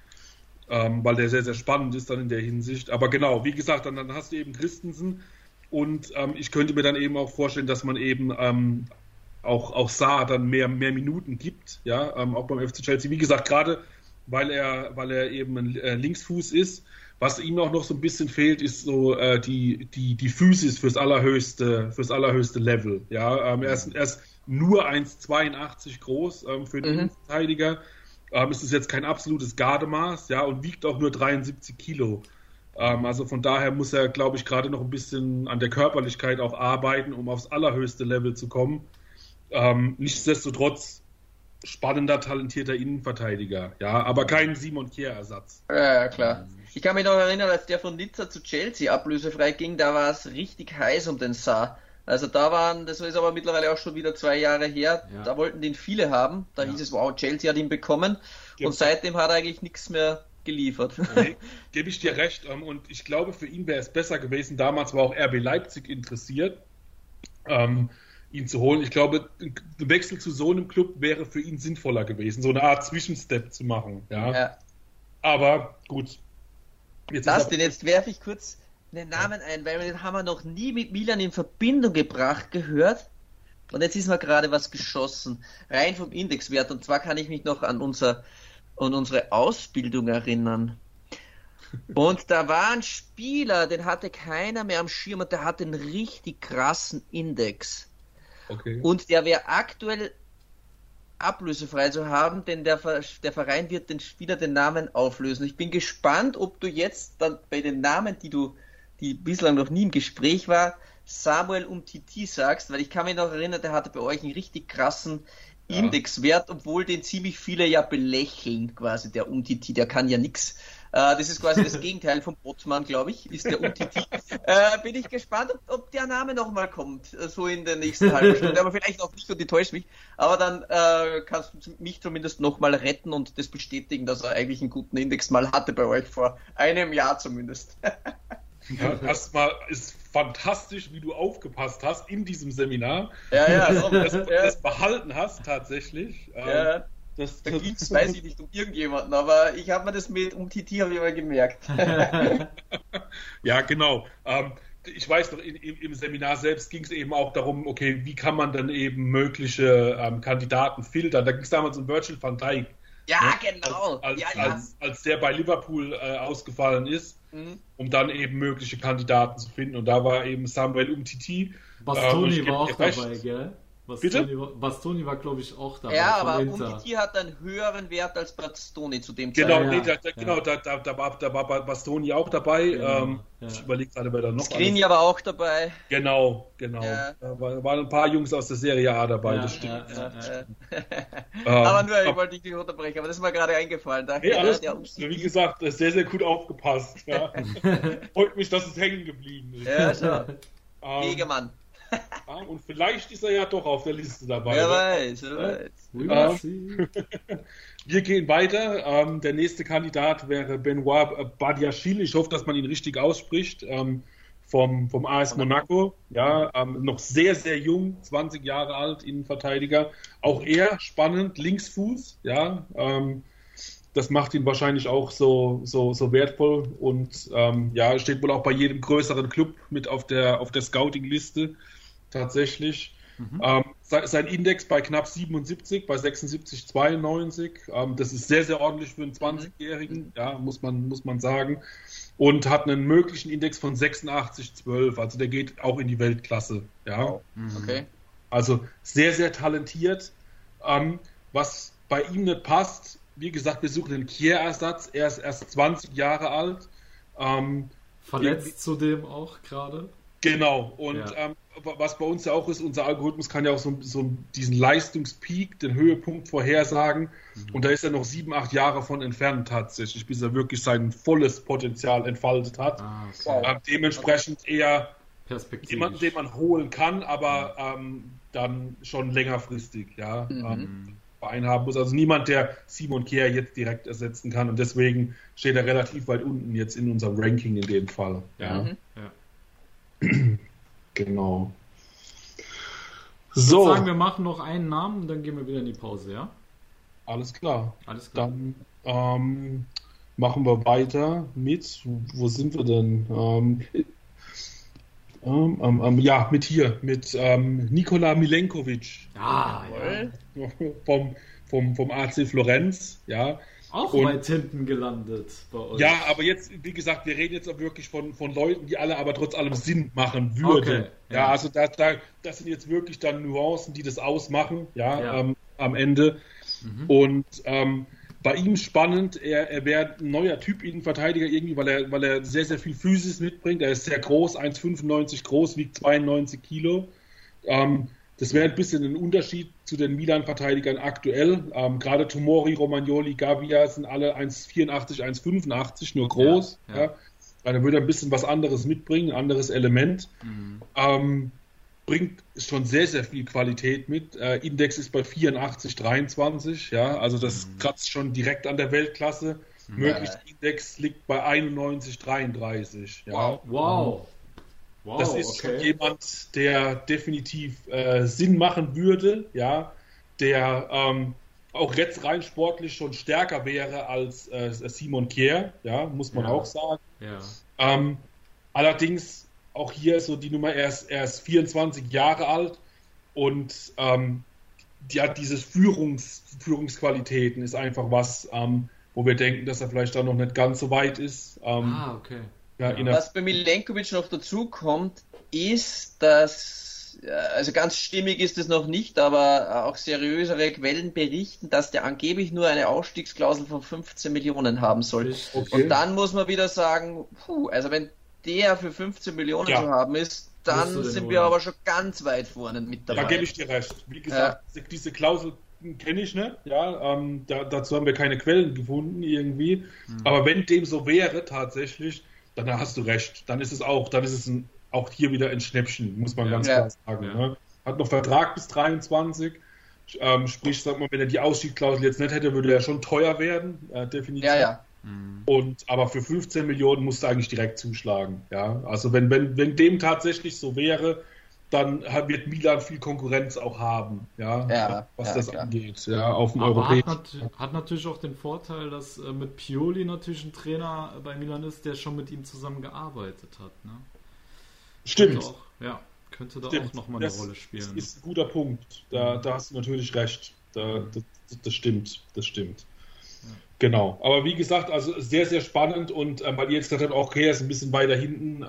weil der sehr, sehr spannend ist dann in der Hinsicht. Aber genau, wie gesagt, dann hast du eben Christensen und ich könnte mir dann eben auch vorstellen, dass man eben auch Saar dann mehr Minuten gibt, ja, auch beim FC Chelsea. Wie gesagt, gerade weil er eben ein Linksfuß ist. Was ihm auch noch so ein bisschen fehlt, ist so die Physis fürs allerhöchste Level. Ja, er ist nur 1,82 groß für den Innenverteidiger. Es ist jetzt kein absolutes Gardemaß, ja, und wiegt auch nur 73 Kilo. Also von daher muss er, glaube ich, gerade noch ein bisschen an der Körperlichkeit auch arbeiten, um aufs allerhöchste Level zu kommen. Nichtsdestotrotz spannender, talentierter Innenverteidiger, ja, aber kein Simon Kjær-Ersatz. Ja, klar. Ich kann mich noch erinnern, als der von Nizza zu Chelsea ablösefrei ging, da war es richtig heiß um den Saar. Also das ist aber mittlerweile auch schon wieder 2 Jahre her, da wollten den viele haben, da hieß es, wow, Chelsea hat ihn bekommen und seitdem hat er eigentlich nichts mehr geliefert. Nee, gebe ich dir recht, und ich glaube, für ihn wäre es besser gewesen, damals war auch RB Leipzig interessiert, ihn zu holen. Ich glaube, ein Wechsel zu so einem Club wäre für ihn sinnvoller gewesen, so eine Art Zwischenstep zu machen. Ja. Aber gut. Jetzt werfe ich kurz einen Namen ein, weil den haben wir noch nie mit Milan in Verbindung gebracht gehört. Und jetzt ist mir gerade was geschossen, rein vom Indexwert. Und zwar kann ich mich noch an unsere Ausbildung erinnern. Und da war ein Spieler, den hatte keiner mehr am Schirm und der hat einen richtig krassen Index. Okay. Und der wäre aktuell ablösefrei zu haben, denn der Verein wird den Spieler den Namen auflösen. Ich bin gespannt, ob du jetzt dann bei den Namen, die bislang noch nie im Gespräch war, Samuel Umtiti sagst, weil ich kann mich noch erinnern, der hatte bei euch einen richtig krassen Indexwert, obwohl den ziemlich viele ja belächeln, quasi der Umtiti, der kann ja nix. Das ist quasi das Gegenteil vom Botman, glaube ich, ist der Umtiti. Bin ich gespannt, ob der Name nochmal kommt, so in der nächsten halben Stunde, aber vielleicht auch nicht und enttäuscht mich. Aber dann kannst du mich zumindest nochmal retten und das bestätigen, dass er eigentlich einen guten Index mal hatte bei euch, vor einem Jahr zumindest. Ja, erstmal ist fantastisch, wie du aufgepasst hast in diesem Seminar. Das behalten hast tatsächlich. Da weiß ich nicht um irgendjemanden, aber ich habe mir das mit Umtiti habe ich mal gemerkt. Ja, genau. Ich weiß noch, im Seminar selbst ging es eben auch darum, okay, wie kann man dann eben mögliche Kandidaten filtern. Da ging es damals um Virgil van Dijk. Ja, genau. Als der bei Liverpool ausgefallen ist, um dann eben mögliche Kandidaten zu finden. Und da war eben Samuel Umtiti. Bastoni war auch dabei, gell? Bitte? Bastoni war, glaube ich, auch dabei. Ja, aber Umtiti hat einen höheren Wert als Bastoni zu dem Zeitpunkt. Genau, da war Bastoni auch dabei. Genau, ich überlege gerade, wer da noch Skriniar war auch dabei. Genau. Ja. Da waren ein paar Jungs aus der Serie A dabei, das stimmt. Aber nur, ich wollte dich nicht unterbrechen, aber das ist mir gerade eingefallen. Wie gesagt, sehr, sehr gut aufgepasst. Ja. Freut mich, dass es hängen geblieben ist. Ja, schon. Wegemann. Und vielleicht ist er ja doch auf der Liste dabei. Wer weiß. Wir gehen weiter. Der nächste Kandidat wäre Benoit Badiashile. Ich hoffe, dass man ihn richtig ausspricht. Vom AS Monaco. Ja, noch sehr, sehr jung, 20 Jahre alt, Innenverteidiger. Auch er spannend, Linksfuß. Ja, das macht ihn wahrscheinlich auch so wertvoll und steht wohl auch bei jedem größeren Club mit auf der Scouting-Liste tatsächlich. Sein Index bei knapp 77, bei 76,92. Das ist sehr, sehr ordentlich für einen 20-Jährigen, ja, muss man sagen. und hat einen möglichen Index von 86,12. Also der geht auch in die Weltklasse. Ja. Wow. Okay. Also sehr, sehr talentiert. Was bei ihm nicht passt, wie gesagt, wir suchen einen Kier-Ersatz. Er ist erst 20 Jahre alt. Verletzt zudem auch gerade. Genau. Und was bei uns ja auch ist, unser Algorithmus kann ja auch so diesen Leistungspeak, den Höhepunkt vorhersagen. Und da ist er noch 7, 8 Jahre von entfernt tatsächlich, bis er wirklich sein volles Potenzial entfaltet hat. Okay. Dementsprechend eher Perspektivisch. jemanden, den man holen kann, aber dann schon längerfristig, Verein haben muss. Also niemand, der Simon Kjær jetzt direkt ersetzen kann, und deswegen steht er relativ weit unten jetzt in unserem Ranking in dem Fall. Ja. Genau. Ich würde sagen, wir machen noch einen Namen und dann gehen wir wieder in die Pause, ja? Alles klar. Alles klar. Dann machen wir weiter mit, wo sind wir denn? Mit Nikola Milenkovic. Ja. Vom AC Florenz, ja. Auch weit hinten gelandet bei euch. Ja, aber jetzt, wie gesagt, wir reden jetzt auch wirklich von Leuten, die alle aber trotz allem Sinn machen würden. Okay, ja, also das sind jetzt wirklich dann Nuancen, die das ausmachen, am Ende. Und bei ihm spannend, er wäre ein neuer Typ Innenverteidiger irgendwie, weil er sehr, sehr viel Physis mitbringt. Er ist sehr groß, 1,95 groß, wiegt 92 Kilo. Das wäre ein bisschen ein Unterschied zu den Milan-Verteidigern aktuell. Gerade Tomori, Romagnoli, Gavia sind alle 1,84, 1,85, nur groß. Ja. Er würde ein bisschen was anderes mitbringen, ein anderes Element. Bringt schon sehr, sehr viel Qualität mit. Index ist bei 84,23. Ja, also das kratzt schon direkt an der Weltklasse. Möglicher Index liegt bei 91,33. Ja. Wow. Das ist schon jemand, der definitiv Sinn machen würde, ja, der auch jetzt rein sportlich schon stärker wäre als Simon Kjær, ja, muss man auch sagen. Ja. Allerdings auch hier so die Nummer, er ist 24 Jahre alt und die hat diese Führungsqualitäten, ist einfach was, wo wir denken, dass er vielleicht da noch nicht ganz so weit ist. Okay. Ja, was bei Milenkovic noch dazu kommt, ist, dass, also ganz stimmig ist es noch nicht, aber auch seriösere Quellen berichten, dass der angeblich nur eine Ausstiegsklausel von 15 Millionen haben soll. Okay. Und dann muss man wieder sagen, also wenn der für 15 Millionen zu haben ist, dann sind wir aber schon ganz weit vorne mit dabei. Da gebe ich dir recht. Wie gesagt, diese Klausel kenne ich nicht. Ja, dazu haben wir keine Quellen gefunden irgendwie. Aber wenn dem so wäre tatsächlich, dann hast du recht. Dann ist es auch hier wieder ein Schnäppchen, muss man ganz klar sagen. Ja. Ne? Hat noch Vertrag bis 23. Sprich, sag mal, wenn er die Ausstiegsklausel jetzt nicht hätte, würde er schon teuer werden, definitiv. Ja. Aber für 15 Millionen musst du eigentlich direkt zuschlagen. Ja? Also wenn dem tatsächlich so wäre, dann wird Milan viel Konkurrenz auch haben, was das angeht, auf dem Europäischen. Hat natürlich auch den Vorteil, dass mit Pioli natürlich ein Trainer bei Milan ist, der schon mit ihm zusammen gearbeitet hat. Ne? Stimmt. Könnte da auch nochmal eine Rolle spielen. Das ist ein guter Punkt. Da hast du natürlich recht. Das stimmt. Ja. Genau. Aber wie gesagt, also sehr, sehr spannend und weil ihr jetzt gesagt habt, okay, er ist ein bisschen weiter hinten,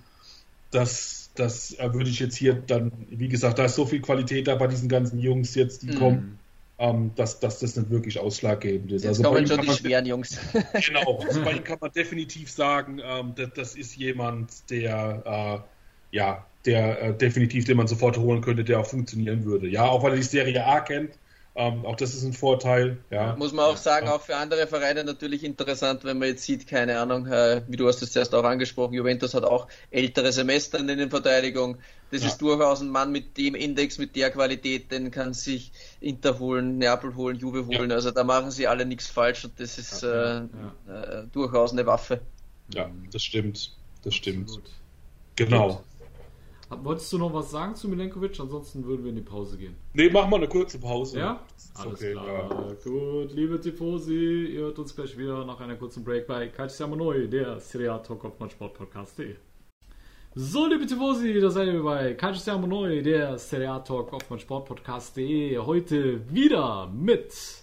das würde ich jetzt hier dann, wie gesagt, da ist so viel Qualität da bei diesen ganzen Jungs jetzt, die kommen, dass das nicht wirklich ausschlaggebend ist. Jetzt kommen schon die schweren Jungs. Genau, also bei ihm kann man definitiv sagen, das ist jemand, der definitiv, den man sofort holen könnte, der auch funktionieren würde. Ja, auch weil er die Serie A kennt. Auch das ist ein Vorteil. Ja. Muss man auch sagen, auch für andere Vereine natürlich interessant, wenn man jetzt sieht, keine Ahnung, wie du hast es zuerst auch angesprochen, Juventus hat auch ältere Semester in der Innenverteidigung. Das ist durchaus ein Mann mit dem Index, mit der Qualität, den kann sich Inter holen, Neapel holen, Juve holen. Also da machen sie alle nichts falsch und das ist durchaus eine Waffe. Ja, das stimmt. Gut. Genau. Gut. Wolltest du noch was sagen zu Milenkovic? Ansonsten würden wir in die Pause gehen. Nee, machen wir eine kurze Pause. Ja? Alles klar. Ja. Gut, liebe Tifosi, ihr hört uns gleich wieder nach einer kurzen Break bei Calcio Siamo Noi, der Serie A Talk auf meinsportpodcast.de. So, liebe Tifosi, da seid ihr bei Calcio Siamo Noi, der Serie A Talk auf meinsportpodcast.de. Heute wieder mit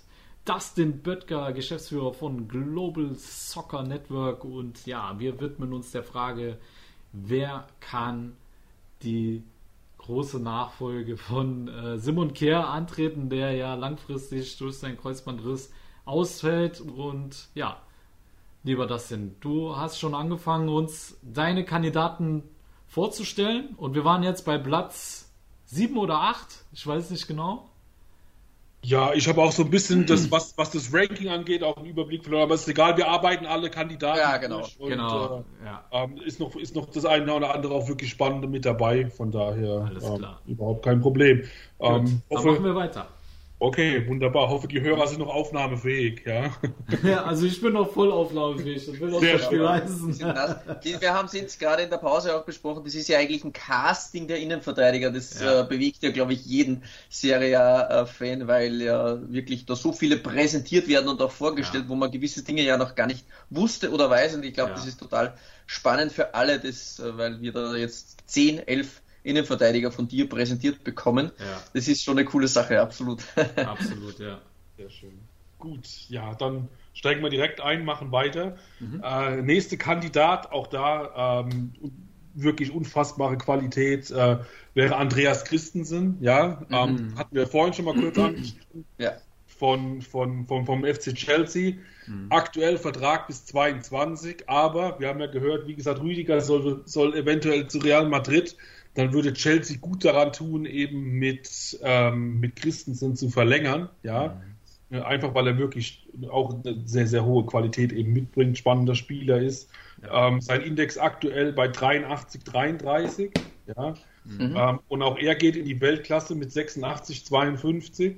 Dustin Böttger, Geschäftsführer von Global Soccer Network. Und ja, wir widmen uns der Frage, wer kann die große Nachfolge von Simon Kjær antreten, der ja langfristig durch seinen Kreuzbandriss ausfällt. Und ja, lieber Dustin, du hast schon angefangen, uns deine Kandidaten vorzustellen. Und wir waren jetzt bei Platz 7 oder 8, ich weiß nicht genau. Ja, ich habe auch so ein bisschen das, was das Ranking angeht, auch einen Überblick verloren, aber es ist egal, wir arbeiten alle Kandidaten durch und ist noch das eine oder andere auch wirklich Spannende mit dabei, von daher überhaupt kein Problem. Dann machen wir weiter. Okay, wunderbar. Hoffe, die Hörer sind noch aufnahmefähig, ja. Ja, also ich bin noch voll aufnahmefähig. Ich will auch das Spiel leisten. Wir haben es jetzt gerade in der Pause auch besprochen, das ist ja eigentlich ein Casting der Innenverteidiger. Das bewegt ja, glaube ich, jeden Serie A-Fan, weil ja wirklich da so viele präsentiert werden und auch vorgestellt, wo man gewisse Dinge ja noch gar nicht wusste oder weiß. Und ich glaube, das ist total spannend für alle, weil wir da jetzt 10, 11 Innenverteidiger von dir präsentiert bekommen. Ja. Das ist schon eine coole Sache, absolut. Absolut, ja. Sehr schön. Gut, ja, dann steigen wir direkt ein, machen weiter. Nächster Kandidat, auch da wirklich unfassbare Qualität, wäre Andreas Christensen. Ja, hatten wir vorhin schon mal kurz angesprochen. Ja. Vom FC Chelsea. Aktuell Vertrag bis 22, aber wir haben ja gehört, wie gesagt, Rüdiger soll eventuell zu Real Madrid. Dann würde Chelsea gut daran tun, eben mit Christensen zu verlängern, ja. Einfach weil er wirklich auch eine sehr, sehr hohe Qualität eben mitbringt, spannender Spieler ist. Ja. Sein Index aktuell bei 83,33, ja. Und auch er geht in die Weltklasse mit 86,52.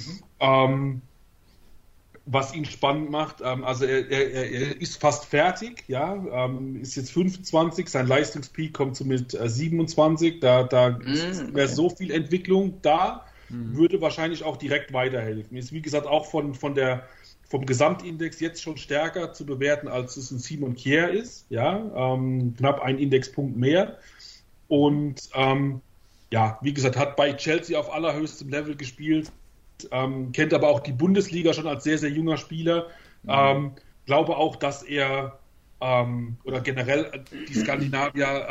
Was ihn spannend macht, also er ist fast fertig, ja, ist jetzt 25, sein Leistungspeak kommt so mit 27, da wäre so viel Entwicklung da, würde wahrscheinlich auch direkt weiterhelfen. Ist wie gesagt auch vom Gesamtindex jetzt schon stärker zu bewerten, als es ein Simon Kjær ist, ja, knapp ein Indexpunkt mehr und wie gesagt, hat bei Chelsea auf allerhöchstem Level gespielt, kennt aber auch die Bundesliga schon als sehr, sehr junger Spieler. Glaube auch, dass er oder generell die Skandinavier,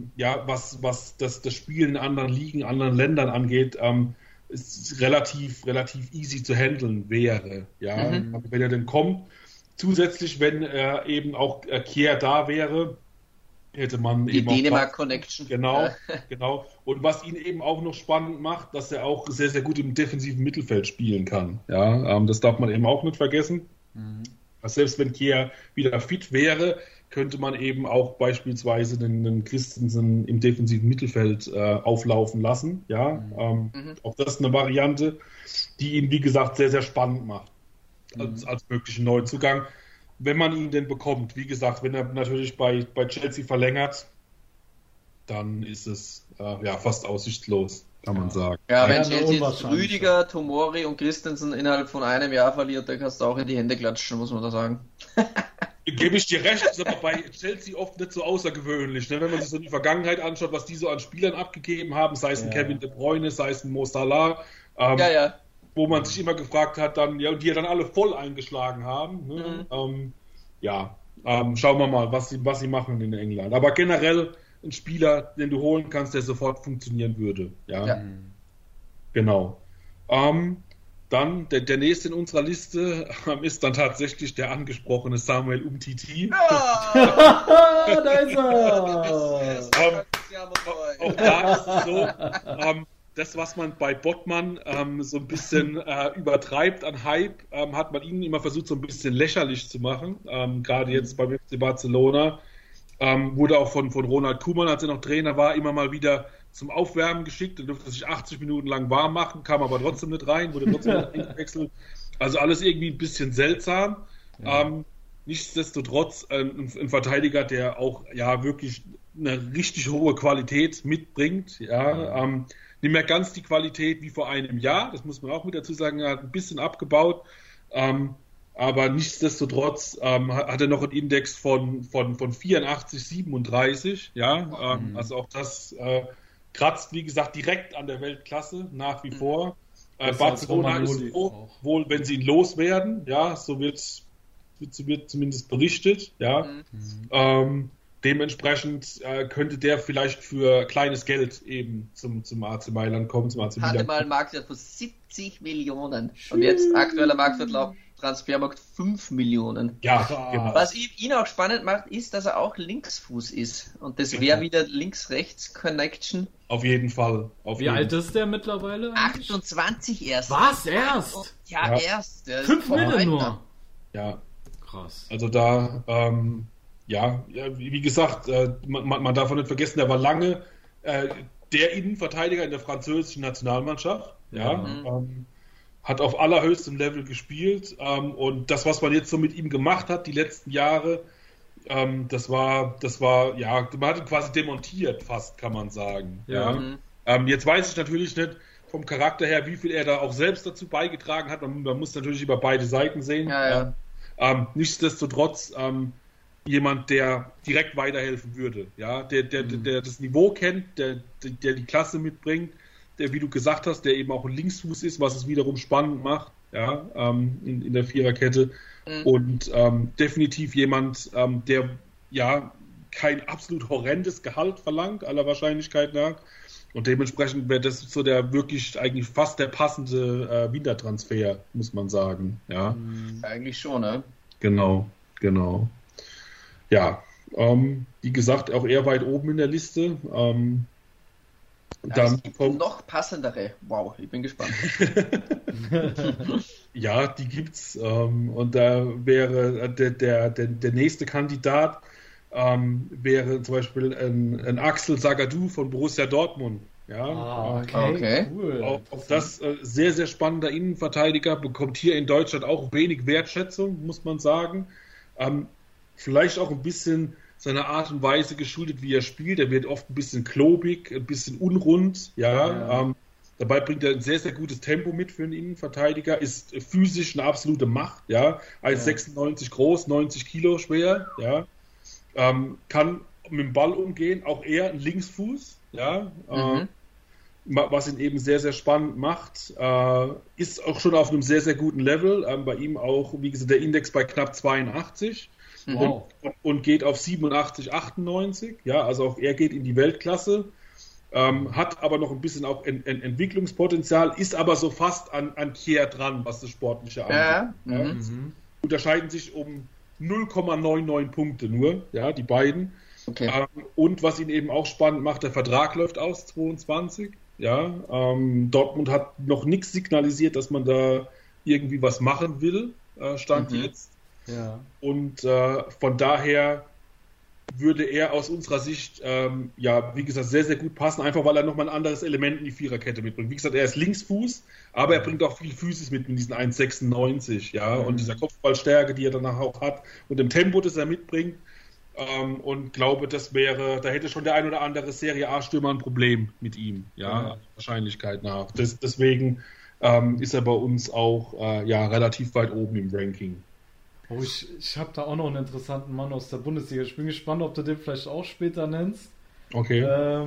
was das Spielen in anderen Ligen, anderen Ländern angeht, ist relativ easy zu handeln wäre. Ja? Wenn er denn kommt. Zusätzlich, wenn er eben auch Kjær da wäre, hätte man die Dänemark-Connection. Genau. Und was ihn eben auch noch spannend macht, dass er auch sehr, sehr gut im defensiven Mittelfeld spielen kann. Ja, das darf man eben auch nicht vergessen. Also selbst wenn Kjær wieder fit wäre, könnte man eben auch beispielsweise den Christensen im defensiven Mittelfeld auflaufen lassen. Ja, auch das ist eine Variante, die ihn, wie gesagt, sehr, sehr spannend macht als möglichen Neuzugang. Wenn man ihn denn bekommt, wie gesagt, wenn er natürlich bei Chelsea verlängert, dann ist es fast aussichtslos, kann man sagen. Ja, wenn Chelsea jetzt Rüdiger, Tomori und Christensen innerhalb von einem Jahr verliert, dann kannst du auch in die Hände klatschen, muss man da sagen. Gebe ich dir recht, ist aber bei Chelsea oft nicht so außergewöhnlich, ne? Wenn man sich so die Vergangenheit anschaut, was die so an Spielern abgegeben haben, sei es ein Kevin De Bruyne, sei es ein Mo Salah, wo man sich immer gefragt hat, und die ja dann alle voll eingeschlagen haben. Ne? Schauen wir mal, was sie machen in England. Aber generell ein Spieler, den du holen kannst, der sofort funktionieren würde. Ja. Genau. Dann der nächste in unserer Liste ist dann tatsächlich der angesprochene Samuel Umtiti. Da ist er! Auch da ist es so, das, was man bei Botman so ein bisschen übertreibt an Hype, hat man ihn immer versucht, so ein bisschen lächerlich zu machen. Gerade jetzt beim FC Barcelona. Wurde auch von Ronald Koeman, als er noch Trainer war, immer mal wieder zum Aufwärmen geschickt. Er durfte sich 80 Minuten lang warm machen, kam aber trotzdem nicht rein, wurde trotzdem nicht eingewechselt. Also alles irgendwie ein bisschen seltsam. Nichtsdestotrotz ein Verteidiger, der auch wirklich eine richtig hohe Qualität mitbringt. Nicht mehr ganz die Qualität wie vor einem Jahr, das muss man auch mit dazu sagen, er hat ein bisschen abgebaut, aber nichtsdestotrotz hat er noch einen Index von 84,37, also auch das kratzt, wie gesagt, direkt an der Weltklasse nach wie vor. Barcelona ist so, wohl, wenn sie ihn loswerden, ja, so wird zumindest berichtet, ja. Dementsprechend könnte der vielleicht für kleines Geld eben zum AC Mailand kommen, zum AC Milan. Hatte mal einen Marktwert von 70 Millionen und jetzt aktueller Marktwert laut Transfermarkt 5 Millionen. Ja, genau. Was ihn auch spannend macht, ist, dass er auch Linksfuß ist und das wäre wieder Links-Rechts-Connection. Auf jeden Fall. Wie alt ist der mittlerweile eigentlich? 28 erst. Was? Erst? Ja, erst. 5 Millionen nur? Ja. Krass. Also da, wie gesagt, man darf auch nicht vergessen, der war lange der Innenverteidiger in der französischen Nationalmannschaft. Hat auf allerhöchstem Level gespielt. Und das, was man jetzt so mit ihm gemacht hat, die letzten Jahre, das war, man hat ihn quasi demontiert, fast, kann man sagen. Jetzt weiß ich natürlich nicht vom Charakter her, wie viel er da auch selbst dazu beigetragen hat. Man muss natürlich über beide Seiten sehen. Nichtsdestotrotz jemand, der direkt weiterhelfen würde, der das Niveau kennt, der die Klasse mitbringt, der, wie du gesagt hast, der eben auch ein Linksfuß ist, was es wiederum spannend macht, in der Viererkette. Und definitiv jemand, der kein absolut horrendes Gehalt verlangt, aller Wahrscheinlichkeit nach. Und dementsprechend wäre das so der wirklich eigentlich fast der passende Wintertransfer, muss man sagen. Ja. Eigentlich schon, ne? Genau. Ja, wie gesagt, auch eher weit oben in der Liste. Dann kommt noch passendere. Wow, ich bin gespannt. Ja, die gibt's. Und da wäre der nächste Kandidat wäre zum Beispiel ein Axel Zagadou von Borussia Dortmund. Ja, okay. Cool. Auch das sehr, sehr spannender Innenverteidiger, bekommt hier in Deutschland auch wenig Wertschätzung, muss man sagen. Vielleicht auch ein bisschen seiner Art und Weise geschuldet, wie er spielt. Er wird oft ein bisschen klobig, ein bisschen unrund. Dabei bringt er ein sehr, sehr gutes Tempo mit für einen Innenverteidiger, ist physisch eine absolute Macht. 1,96 groß, 90 Kilo schwer. Kann mit dem Ball umgehen, auch eher ein Linksfuß. Was ihn eben sehr, sehr spannend macht. Ist auch schon auf einem sehr, sehr guten Level. Bei ihm auch, wie gesagt, der Index bei knapp 82. Wow. Und geht auf 87, 98. Also auch er geht in die Weltklasse. Hat aber noch ein bisschen auch Entwicklungspotenzial, ist aber so fast an Kier dran, was das Sportliche angeht. Unterscheiden sich um 0,99 Punkte nur, die beiden. Okay. Und was ihn eben auch spannend macht, der Vertrag läuft aus 22. Dortmund hat noch nichts signalisiert, dass man da irgendwie was machen will, Stand jetzt. Und von daher würde er aus unserer Sicht, wie gesagt, sehr, sehr gut passen, einfach weil er nochmal ein anderes Element in die Viererkette mitbringt. Wie gesagt, er ist Linksfuß, aber er bringt auch viel Physis mit diesen 1,96, und dieser Kopfballstärke, die er danach auch hat und dem Tempo, das er mitbringt. Und glaube, da hätte schon der ein oder andere Serie A-Stürmer ein Problem mit ihm, Wahrscheinlichkeit nach. Deswegen ist er bei uns auch relativ weit oben im Ranking. Oh, ich habe da auch noch einen interessanten Mann aus der Bundesliga. Ich bin gespannt, ob du den vielleicht auch später nennst. Okay.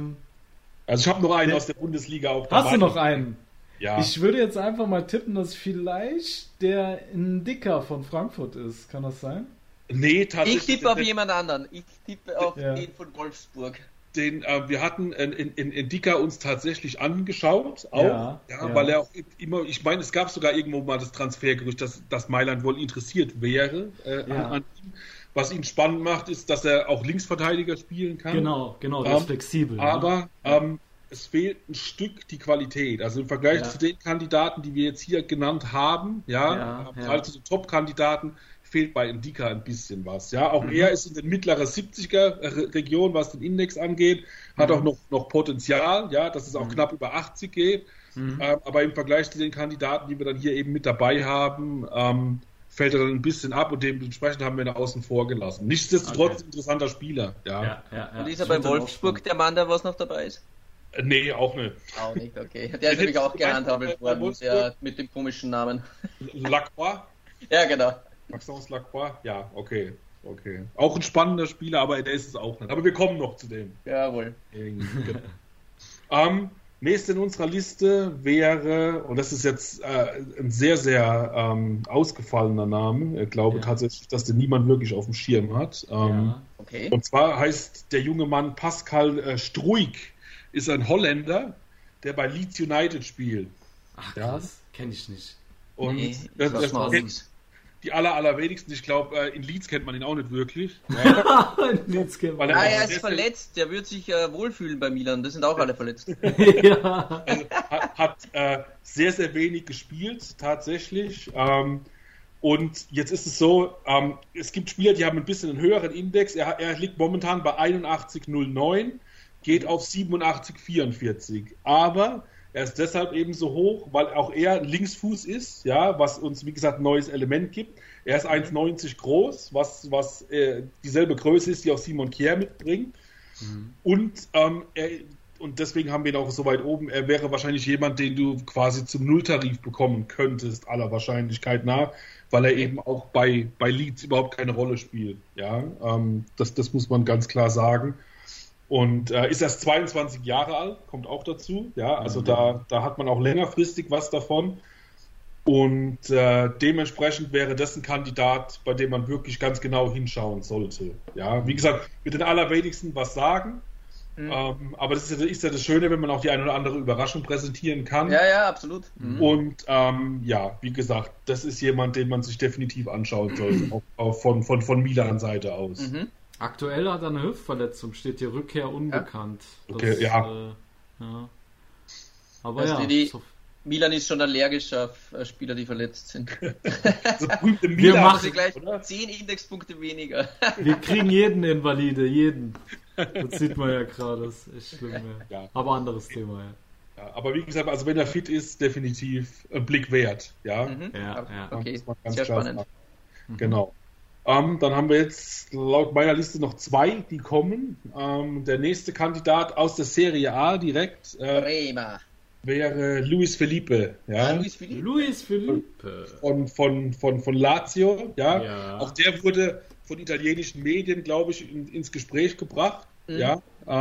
Also ich habe noch einen aus der Bundesliga auch dabei. Hast du noch einen? Ja. Ich würde jetzt einfach mal tippen, dass vielleicht der Dicker von Frankfurt ist. Kann das sein? Nee, tatsächlich. Ich tippe auf jemand anderen. Ich tippe auf den von Wolfsburg. Wir hatten in Dicker uns tatsächlich angeschaut, auch, weil er auch immer, ich meine, es gab sogar irgendwo mal das Transfergerücht, dass Mailand wohl interessiert wäre an ihm. Was ihn spannend macht, ist, dass er auch Linksverteidiger spielen kann. Genau, der ist flexibel. Aber es fehlt ein Stück die Qualität. Also im Vergleich zu den Kandidaten, die wir jetzt hier genannt haben, also die Top-Kandidaten, fehlt bei Ndika ein bisschen was. Auch er ist in den mittleren 70er-Region, was den Index angeht, hat auch noch Potenzial, dass es auch knapp über 80 geht. Aber im Vergleich zu den Kandidaten, die wir dann hier eben mit dabei haben, fällt er dann ein bisschen ab und dementsprechend haben wir ihn außen vor gelassen. Nichtsdestotrotz interessanter Spieler. Und ist er bei Wolfsburg der Mann, der was noch dabei ist? Nee, auch nicht. Auch nicht, okay. Der ist nämlich auch gehandhabt worden, der mit dem komischen Namen. Lacroix? Ja, genau. Maxence Lacroix? Ja, okay. Auch ein spannender Spieler, aber der ist es auch nicht. Aber wir kommen noch zu dem. Jawohl. Nächste in unserer Liste wäre, und das ist jetzt ein sehr, sehr ausgefallener Name, ich glaube tatsächlich, dass den niemand wirklich auf dem Schirm hat. Okay. Und zwar heißt der junge Mann Pascal Struijk, ist ein Holländer, der bei Leeds United spielt. Ach krass, kenne ich nicht. Und das kennt die allerwenigsten. Ich glaube, in Leeds kennt man ihn auch nicht wirklich. Ja. Leeds kennt man. Er ist verletzt, der wird sich wohlfühlen bei Milan, das sind auch alle verletzt. Ja. Also, hat sehr, sehr wenig gespielt, tatsächlich. Und jetzt ist es so, es gibt Spieler, die haben ein bisschen einen höheren Index. Er liegt momentan bei 81,09, geht auf 87,44. Aber er ist deshalb eben so hoch, weil auch er Linksfuß ist, ja, was uns, wie gesagt, ein neues Element gibt. Er ist 1,90 groß, was dieselbe Größe ist, die auch Simon Kjær mitbringt. Und deswegen haben wir ihn auch so weit oben. Er wäre wahrscheinlich jemand, den du quasi zum Nulltarif bekommen könntest, aller Wahrscheinlichkeit nach, weil er eben auch bei Leeds überhaupt keine Rolle spielt. Ja, das muss man ganz klar sagen. Und ist erst 22 Jahre alt, kommt auch dazu. Ja, also da hat man auch längerfristig was davon. Und dementsprechend wäre das ein Kandidat, bei dem man wirklich ganz genau hinschauen sollte. Ja, wie gesagt, mit den allerwenigsten was sagen. Aber das ist ja das Schöne, wenn man auch die eine oder andere Überraschung präsentieren kann. Ja, absolut. Und wie gesagt, das ist jemand, den man sich definitiv anschauen sollte, auch von Milan-Seite aus. Aktuell hat er eine Hüftverletzung, steht hier Rückkehr unbekannt. Okay, ja. Aber also Milan ist schon allergisch auf Spieler, die verletzt sind. So berühmte Wir Milan, machen Sie gleich oder? 10 Indexpunkte weniger. Wir kriegen jeden Invalide, jeden. Das sieht man ja gerade, das ist echt schlimm. Ja. Aber anderes Thema, Ja, aber wie gesagt, also wenn er fit ist, definitiv ein Blick wert. Ja, Okay, muss man ganz sehr klar spannend. sagen. Genau. Dann haben wir jetzt laut meiner Liste noch 2, die kommen. Der nächste Kandidat aus der Serie A direkt Bremer. wäre Luis Felipe. Ja? Luis Felipe. Von Lazio. Ja? Ja. Auch der wurde von italienischen Medien, glaube ich, ins Gespräch gebracht. Ja?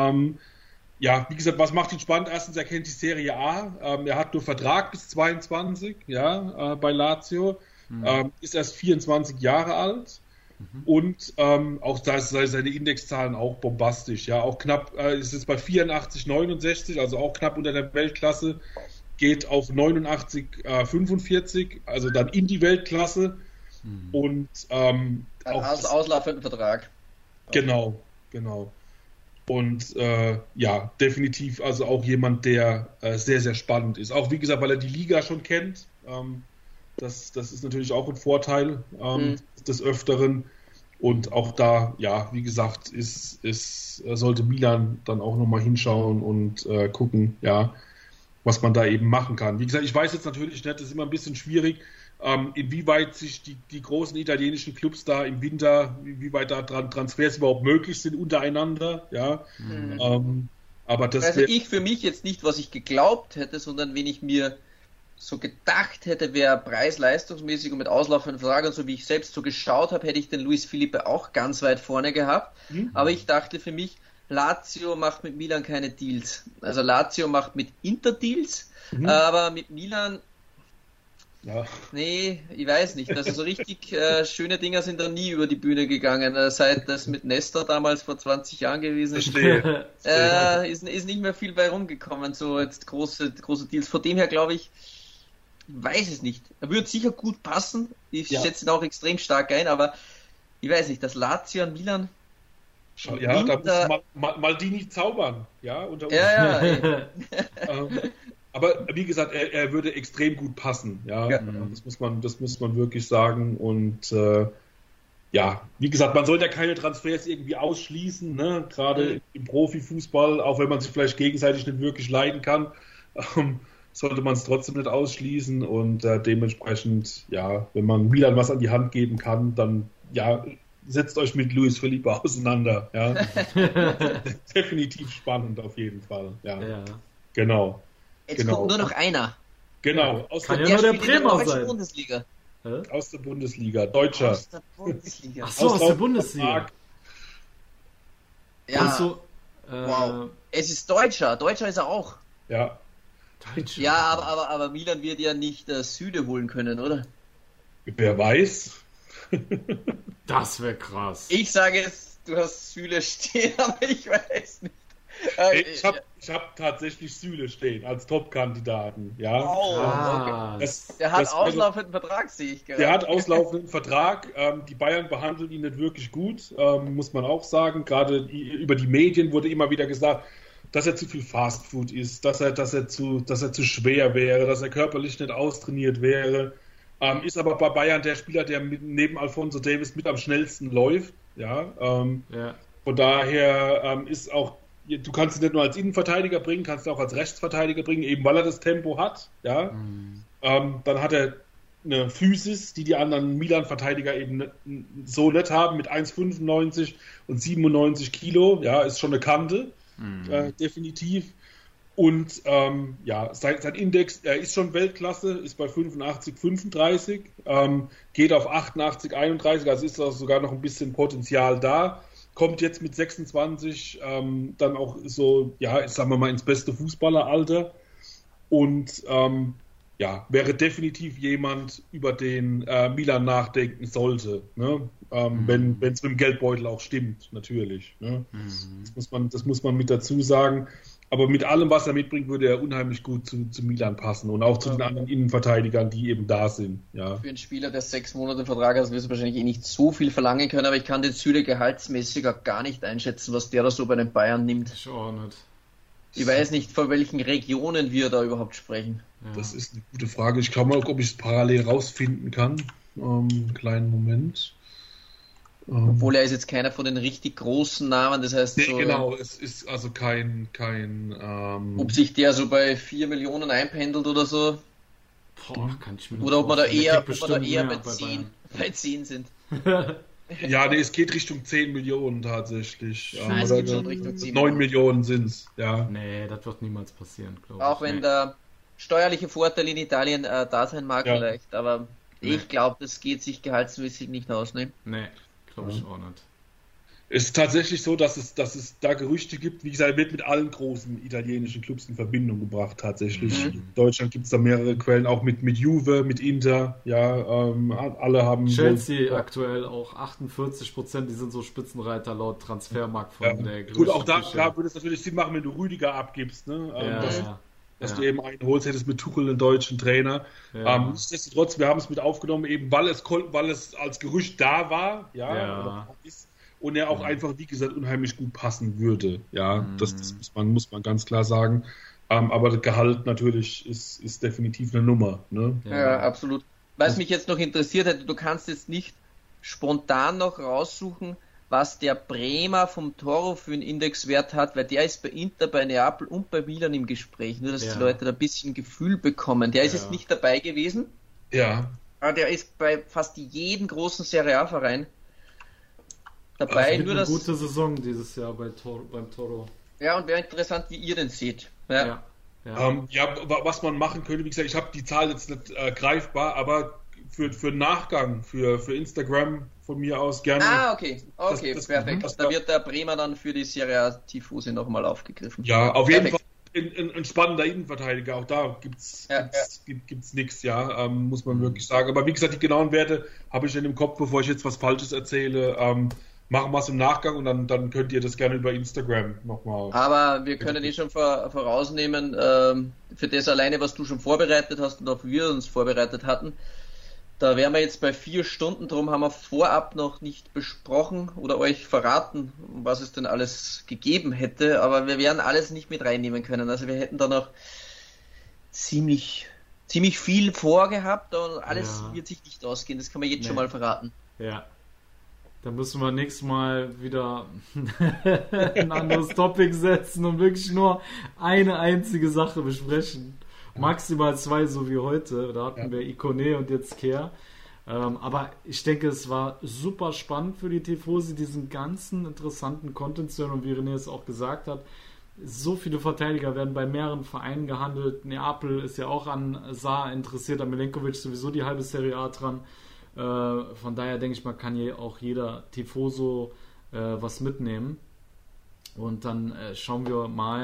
Wie gesagt, was macht ihn spannend? Erstens, er kennt die Serie A. Er hat nur Vertrag bis 22, bei Lazio. Ist erst 24 Jahre alt. Und auch da sind seine Indexzahlen auch bombastisch. Ja, auch knapp, ist jetzt bei 84,69, also auch knapp unter der Weltklasse, geht auf 89,45, also dann in die Weltklasse. Und auch auslaufenden Vertrag. Genau. Und definitiv also auch jemand, der sehr, sehr spannend ist. Auch wie gesagt, weil er die Liga schon kennt. Das ist natürlich auch ein Vorteil des Öfteren. Und auch da, wie gesagt, sollte Milan dann auch nochmal hinschauen und gucken, was man da eben machen kann. Wie gesagt, ich weiß jetzt natürlich nicht, das ist immer ein bisschen schwierig, inwieweit sich die großen italienischen Clubs da im Winter, inwieweit da Transfers überhaupt möglich sind untereinander. Ja. Aber das also ich für mich jetzt nicht, was ich geglaubt hätte, sondern wenn ich mir so gedacht hätte, wäre preis-leistungsmäßig und mit auslaufenden Vertrag und so wie ich selbst so geschaut habe, hätte ich den Luis Felipe auch ganz weit vorne gehabt. Aber ich dachte für mich, Lazio macht mit Milan keine Deals. Also Lazio macht mit Inter Deals, aber mit Milan nee, ich weiß nicht. Also so richtig schöne Dinger sind da nie über die Bühne gegangen, seit das mit Nesta damals vor 20 Jahren gewesen ist. Ist nicht mehr viel bei rumgekommen, so jetzt große Deals. Von dem her glaube ich, weiß es nicht. Er würde sicher gut passen. Ich schätze ihn auch extrem stark ein, aber ich weiß nicht, das Lazio an Milan. Da muss Maldini zaubern. Aber wie gesagt, er würde extrem gut passen. Das muss man wirklich sagen. Und wie gesagt, man sollte ja keine Transfers irgendwie ausschließen, ne? Gerade im Profifußball, auch wenn man sich vielleicht gegenseitig nicht wirklich leiden kann. Sollte man es trotzdem nicht ausschließen und dementsprechend, wenn man Milan was an die Hand geben kann, dann setzt euch mit Luis Felipe auseinander. Ja. Definitiv spannend auf jeden Fall. Ja. Genau. Jetzt kommt nur noch einer. Genau. Kann ja nur der Bremer sein. Bundesliga. Aus der Bundesliga. Deutscher. Aus der Bundesliga. Achso, aus der Bundesliga. Ja. Wow. Es ist Deutscher. Deutscher ist er auch. Ja. Deutsche. Ja, aber Milan wird ja nicht Süle holen können, oder? Wer weiß. Das wäre krass. Ich sage jetzt, du hast Süle stehen, aber ich weiß nicht. Ich hab tatsächlich Süle stehen als Top-Kandidaten. Ja. Oh, okay. Der hat auslaufenden Vertrag, sehe ich gerade. Der hat auslaufenden Vertrag. Die Bayern behandeln ihn nicht wirklich gut, muss man auch sagen. Gerade über die Medien wurde immer wieder gesagt, dass er zu viel Fastfood isst, dass er zu schwer wäre, dass er körperlich nicht austrainiert wäre. Ist aber bei Bayern der Spieler, der neben Alphonso Davies mit am schnellsten läuft. Ja. Von daher ist auch, du kannst ihn nicht nur als Innenverteidiger bringen, kannst ihn auch als Rechtsverteidiger bringen, eben weil er das Tempo hat. Ja. Dann hat er eine Physis, die anderen Milan-Verteidiger eben so nicht haben, mit 1,95 und 97 Kilo. Ja, ist schon eine Kante, definitiv. Und sein Index, er ist schon Weltklasse, ist bei 85, 35, geht auf 88, 31, also ist da sogar noch ein bisschen Potenzial da. Kommt jetzt mit 26 dann auch so, sagen wir mal, ins beste Fußballeralter. Und wäre definitiv jemand, über den Milan nachdenken sollte, ne? Wenn es mit dem Geldbeutel auch stimmt, natürlich. Ne? Das muss man mit dazu sagen. Aber mit allem, was er mitbringt, würde er unheimlich gut zu Milan passen und auch zu den anderen Innenverteidigern, die eben da sind. Ja. Für einen Spieler, der 6 Monate Vertrag hat, wirst du wahrscheinlich nicht so viel verlangen können, aber ich kann den Süle gehaltsmäßig auch gar nicht einschätzen, was der da so bei den Bayern nimmt. Ich auch nicht. Ich weiß nicht, von welchen Regionen wir da überhaupt sprechen. Ja. Das ist eine gute Frage. Ich glaube mal, ob ich es parallel rausfinden kann. Kleinen Moment. Obwohl er ist jetzt keiner von den richtig großen Namen, das heißt Nee, so, genau, es ist also kein ob sich der so bei 4 Millionen einpendelt oder so. Boah, kann ich mir nicht Oder ob wir da vorstellen. Der eher, kriegt bestimmt bei mehr 10 sind. Ja, nee, es geht Richtung 10 Millionen tatsächlich. Nein, es geht schon Richtung 10 9 Millionen sind es, ja. Nee, das wird niemals passieren, glaube ich. Auch wenn der steuerliche Vorteil in Italien da sein mag vielleicht, aber ich glaube, das geht sich gehaltsmäßig nicht aus, ne? Nee, glaube ich auch nicht. Es ist tatsächlich so, dass es da Gerüchte gibt. Wie gesagt, er wird mit allen großen italienischen Clubs in Verbindung gebracht, tatsächlich. In Deutschland gibt es da mehrere Quellen, auch mit Juve, mit Inter. Ja, alle haben... Chelsea aktuell auch 48%, die sind so Spitzenreiter laut Transfermarkt von der Größe. Gut, auch da würde es natürlich Sinn machen, wenn du Rüdiger abgibst, ne? Dass du eben einen holst, hättest mit Tuchel einen deutschen Trainer. Nichtsdestotrotz, wir haben es mit aufgenommen, eben weil es als Gerücht da war, oder ist, und er auch einfach, wie gesagt, unheimlich gut passen würde. Ja, das muss man ganz klar sagen. Aber das Gehalt natürlich ist definitiv eine Nummer. Ne? Ja, absolut. Was mich jetzt noch interessiert hätte, du kannst jetzt nicht spontan noch raussuchen, was der Bremer vom Toro für einen Indexwert hat, weil der ist bei Inter, bei Neapel und bei Milan im Gespräch. Nur, dass die Leute da ein bisschen Gefühl bekommen. Der ist jetzt nicht dabei gewesen. Ja. Aber der ist bei fast jedem großen Serie A-Verein dabei. Also nur eine gute Saison dieses Jahr beim Toro. Ja, und wäre interessant, wie ihr den seht. Was man machen könnte, wie gesagt, ich habe die Zahl jetzt nicht greifbar, aber für Nachgang, für Instagram von mir aus gerne. Okay, perfekt. Da wird der Bremer dann für die Serie A Tifosi nochmal aufgegriffen. Ja, auf jeden Fall ein spannender Innenverteidiger, auch da gibt's nichts, muss man wirklich sagen. Aber wie gesagt, die genauen Werte habe ich in dem Kopf, bevor ich jetzt was Falsches erzähle. Machen wir es im Nachgang und dann könnt ihr das gerne über Instagram nochmal. Aber wir können schon vorausnehmen, für das alleine, was du schon vorbereitet hast und auch wir uns vorbereitet hatten, da wären wir jetzt bei 4 Stunden, darum haben wir vorab noch nicht besprochen oder euch verraten, was es denn alles gegeben hätte, aber wir werden alles nicht mit reinnehmen können. Also wir hätten da noch ziemlich viel vorgehabt und alles wird sich nicht ausgehen, das kann man jetzt schon mal verraten. Ja. Da müssen wir nächstes Mal wieder ein anderes Topic setzen und wirklich nur eine einzige Sache besprechen. Maximal 2, so wie heute. Da hatten wir Ikone und jetzt Kehr. Aber ich denke, es war super spannend für die Tifosi, diesen ganzen interessanten Content zu hören. Und wie René es auch gesagt hat, so viele Verteidiger werden bei mehreren Vereinen gehandelt. Neapel ist ja auch an Saar interessiert, an Milenkovic sowieso die halbe Serie A dran. Von daher denke ich mal, kann hier auch jeder Tifoso was mitnehmen. Und dann schauen wir mal,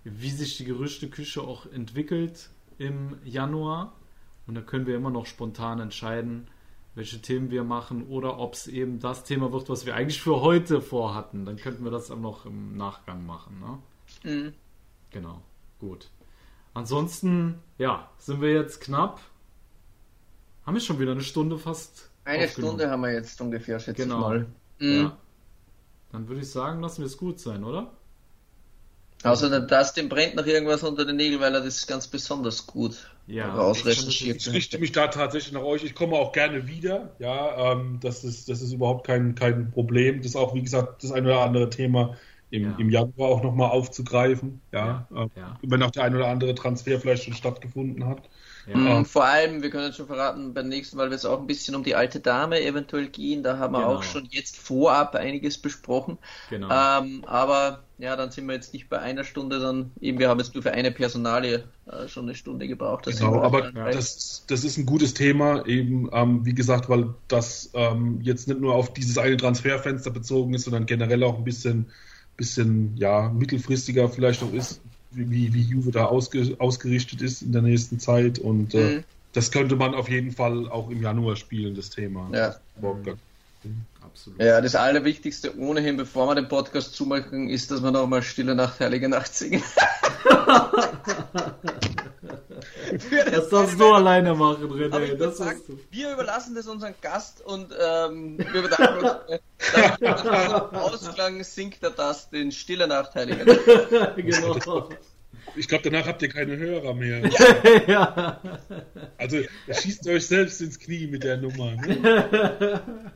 wie sich die Gerüchteküche auch entwickelt im Januar. Und da können wir immer noch spontan entscheiden, welche Themen wir machen oder ob es eben das Thema wird, was wir eigentlich für heute vorhatten. Dann könnten wir das dann noch im Nachgang machen. Ne? Mhm. Genau, gut. Ansonsten, ja, sind wir jetzt knapp. Haben wir schon wieder eine Stunde fast. Eine Stunde haben wir jetzt ungefähr, schätze ich mal. Ja. Dann würde ich sagen, lassen wir es gut sein, oder? Also der Dustin brennt noch irgendwas unter den Nägeln, weil er das ganz besonders gut rausrecherchiert. Ich richte mich da tatsächlich nach euch. Ich komme auch gerne wieder. Ja, das ist überhaupt kein Problem. Das ist auch, wie gesagt, das ein oder andere Thema im Januar auch nochmal aufzugreifen. Wenn auch der ein oder andere Transfer vielleicht schon stattgefunden hat. Ja. Vor allem, wir können schon verraten, beim nächsten Mal wird es auch ein bisschen um die alte Dame eventuell gehen. Da haben wir auch schon jetzt vorab einiges besprochen. Genau. Aber ja, dann sind wir jetzt nicht bei einer Stunde, sondern eben wir haben jetzt nur für eine Personalie schon eine Stunde gebraucht. Genau, aber das ist ein gutes Thema, eben wie gesagt, weil das jetzt nicht nur auf dieses eine Transferfenster bezogen ist, sondern generell auch ein bisschen mittelfristiger vielleicht auch ist, wie Juve da ausgerichtet ist in der nächsten Zeit, und das könnte man auf jeden Fall auch im Januar spielen, das Thema. Ja. Absolut. Ja, das Allerwichtigste ohnehin, bevor wir den Podcast zumachen, ist, dass wir nochmal Stille Nacht, Heilige Nacht singen. Das darfst du alleine machen, René. Das sagen, wir überlassen das unseren Gast und wir bedanken uns. Nach Ausklang singt der das den Stille Nacht, Heilige Nacht. Genau. Ich glaube, danach habt ihr keine Hörer mehr. Ja. Also, schießt euch selbst ins Knie mit der Nummer. Ne?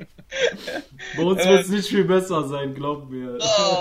Bei uns wird es nicht viel besser sein, glaub mir.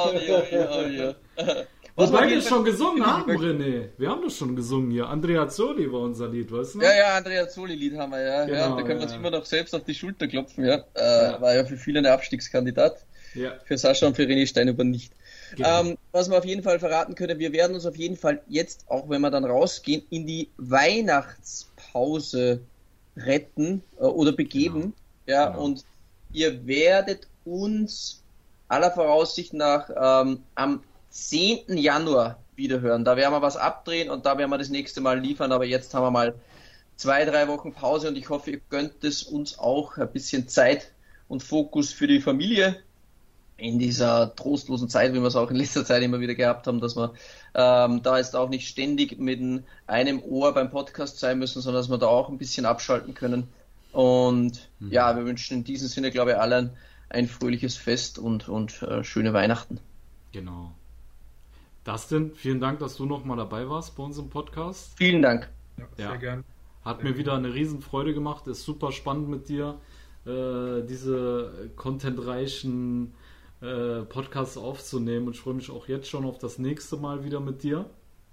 Ja. Wobei wir schon gesungen haben, René. Wir haben das schon gesungen hier. Andrea Azzoli war unser Lied, weißt du? Ja, Andrea Azzoli-Lied haben wir, ja. Genau, ja. Da können wir uns immer noch selbst auf die Schulter klopfen, ja. War ja für viele ein Abstiegskandidat. Ja. Für Sascha und für René Stein aber nicht. Genau. Was wir auf jeden Fall verraten können, wir werden uns auf jeden Fall jetzt, auch wenn wir dann rausgehen, in die Weihnachtspause retten oder begeben. Genau. Ja, genau. Und ihr werdet uns aller Voraussicht nach am 10. Januar wiederhören. Da werden wir was abdrehen und da werden wir das nächste Mal liefern, aber jetzt haben wir mal 2-3 Wochen Pause und ich hoffe, ihr gönnt es uns auch ein bisschen Zeit und Fokus für die Familie in dieser trostlosen Zeit, wie wir es auch in letzter Zeit immer wieder gehabt haben, dass wir da jetzt auch nicht ständig mit einem Ohr beim Podcast sein müssen, sondern dass wir da auch ein bisschen abschalten können. Und ja, wir wünschen in diesem Sinne, glaube ich, allen ein fröhliches Fest und schöne Weihnachten. Genau. Dustin, vielen Dank, dass du nochmal dabei warst bei unserem Podcast. Vielen Dank. Ja, sehr gern. Hat mir wieder eine Riesenfreude gemacht. Ist super spannend mit dir, diese contentreichen Podcasts aufzunehmen. Und ich freue mich auch jetzt schon auf das nächste Mal wieder mit dir.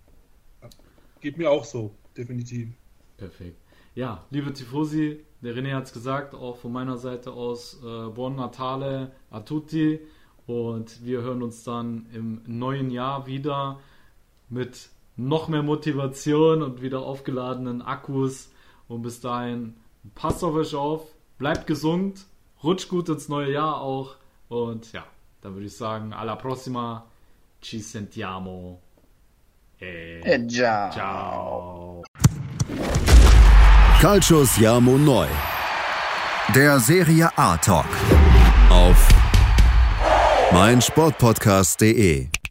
Geht mir auch so, definitiv. Perfekt. Ja, liebe Tifosi, der René hat es gesagt, auch von meiner Seite aus Buon Natale a tutti. Und wir hören uns dann im neuen Jahr wieder mit noch mehr Motivation und wieder aufgeladenen Akkus. Und bis dahin, passt auf euch auf, bleibt gesund, rutscht gut ins neue Jahr auch. Und ja, dann würde ich sagen, alla prossima, ci sentiamo. Ciao. Ciao. Calcio Siamo Neu. Der Serie A Talk. Auf meinsportpodcast.de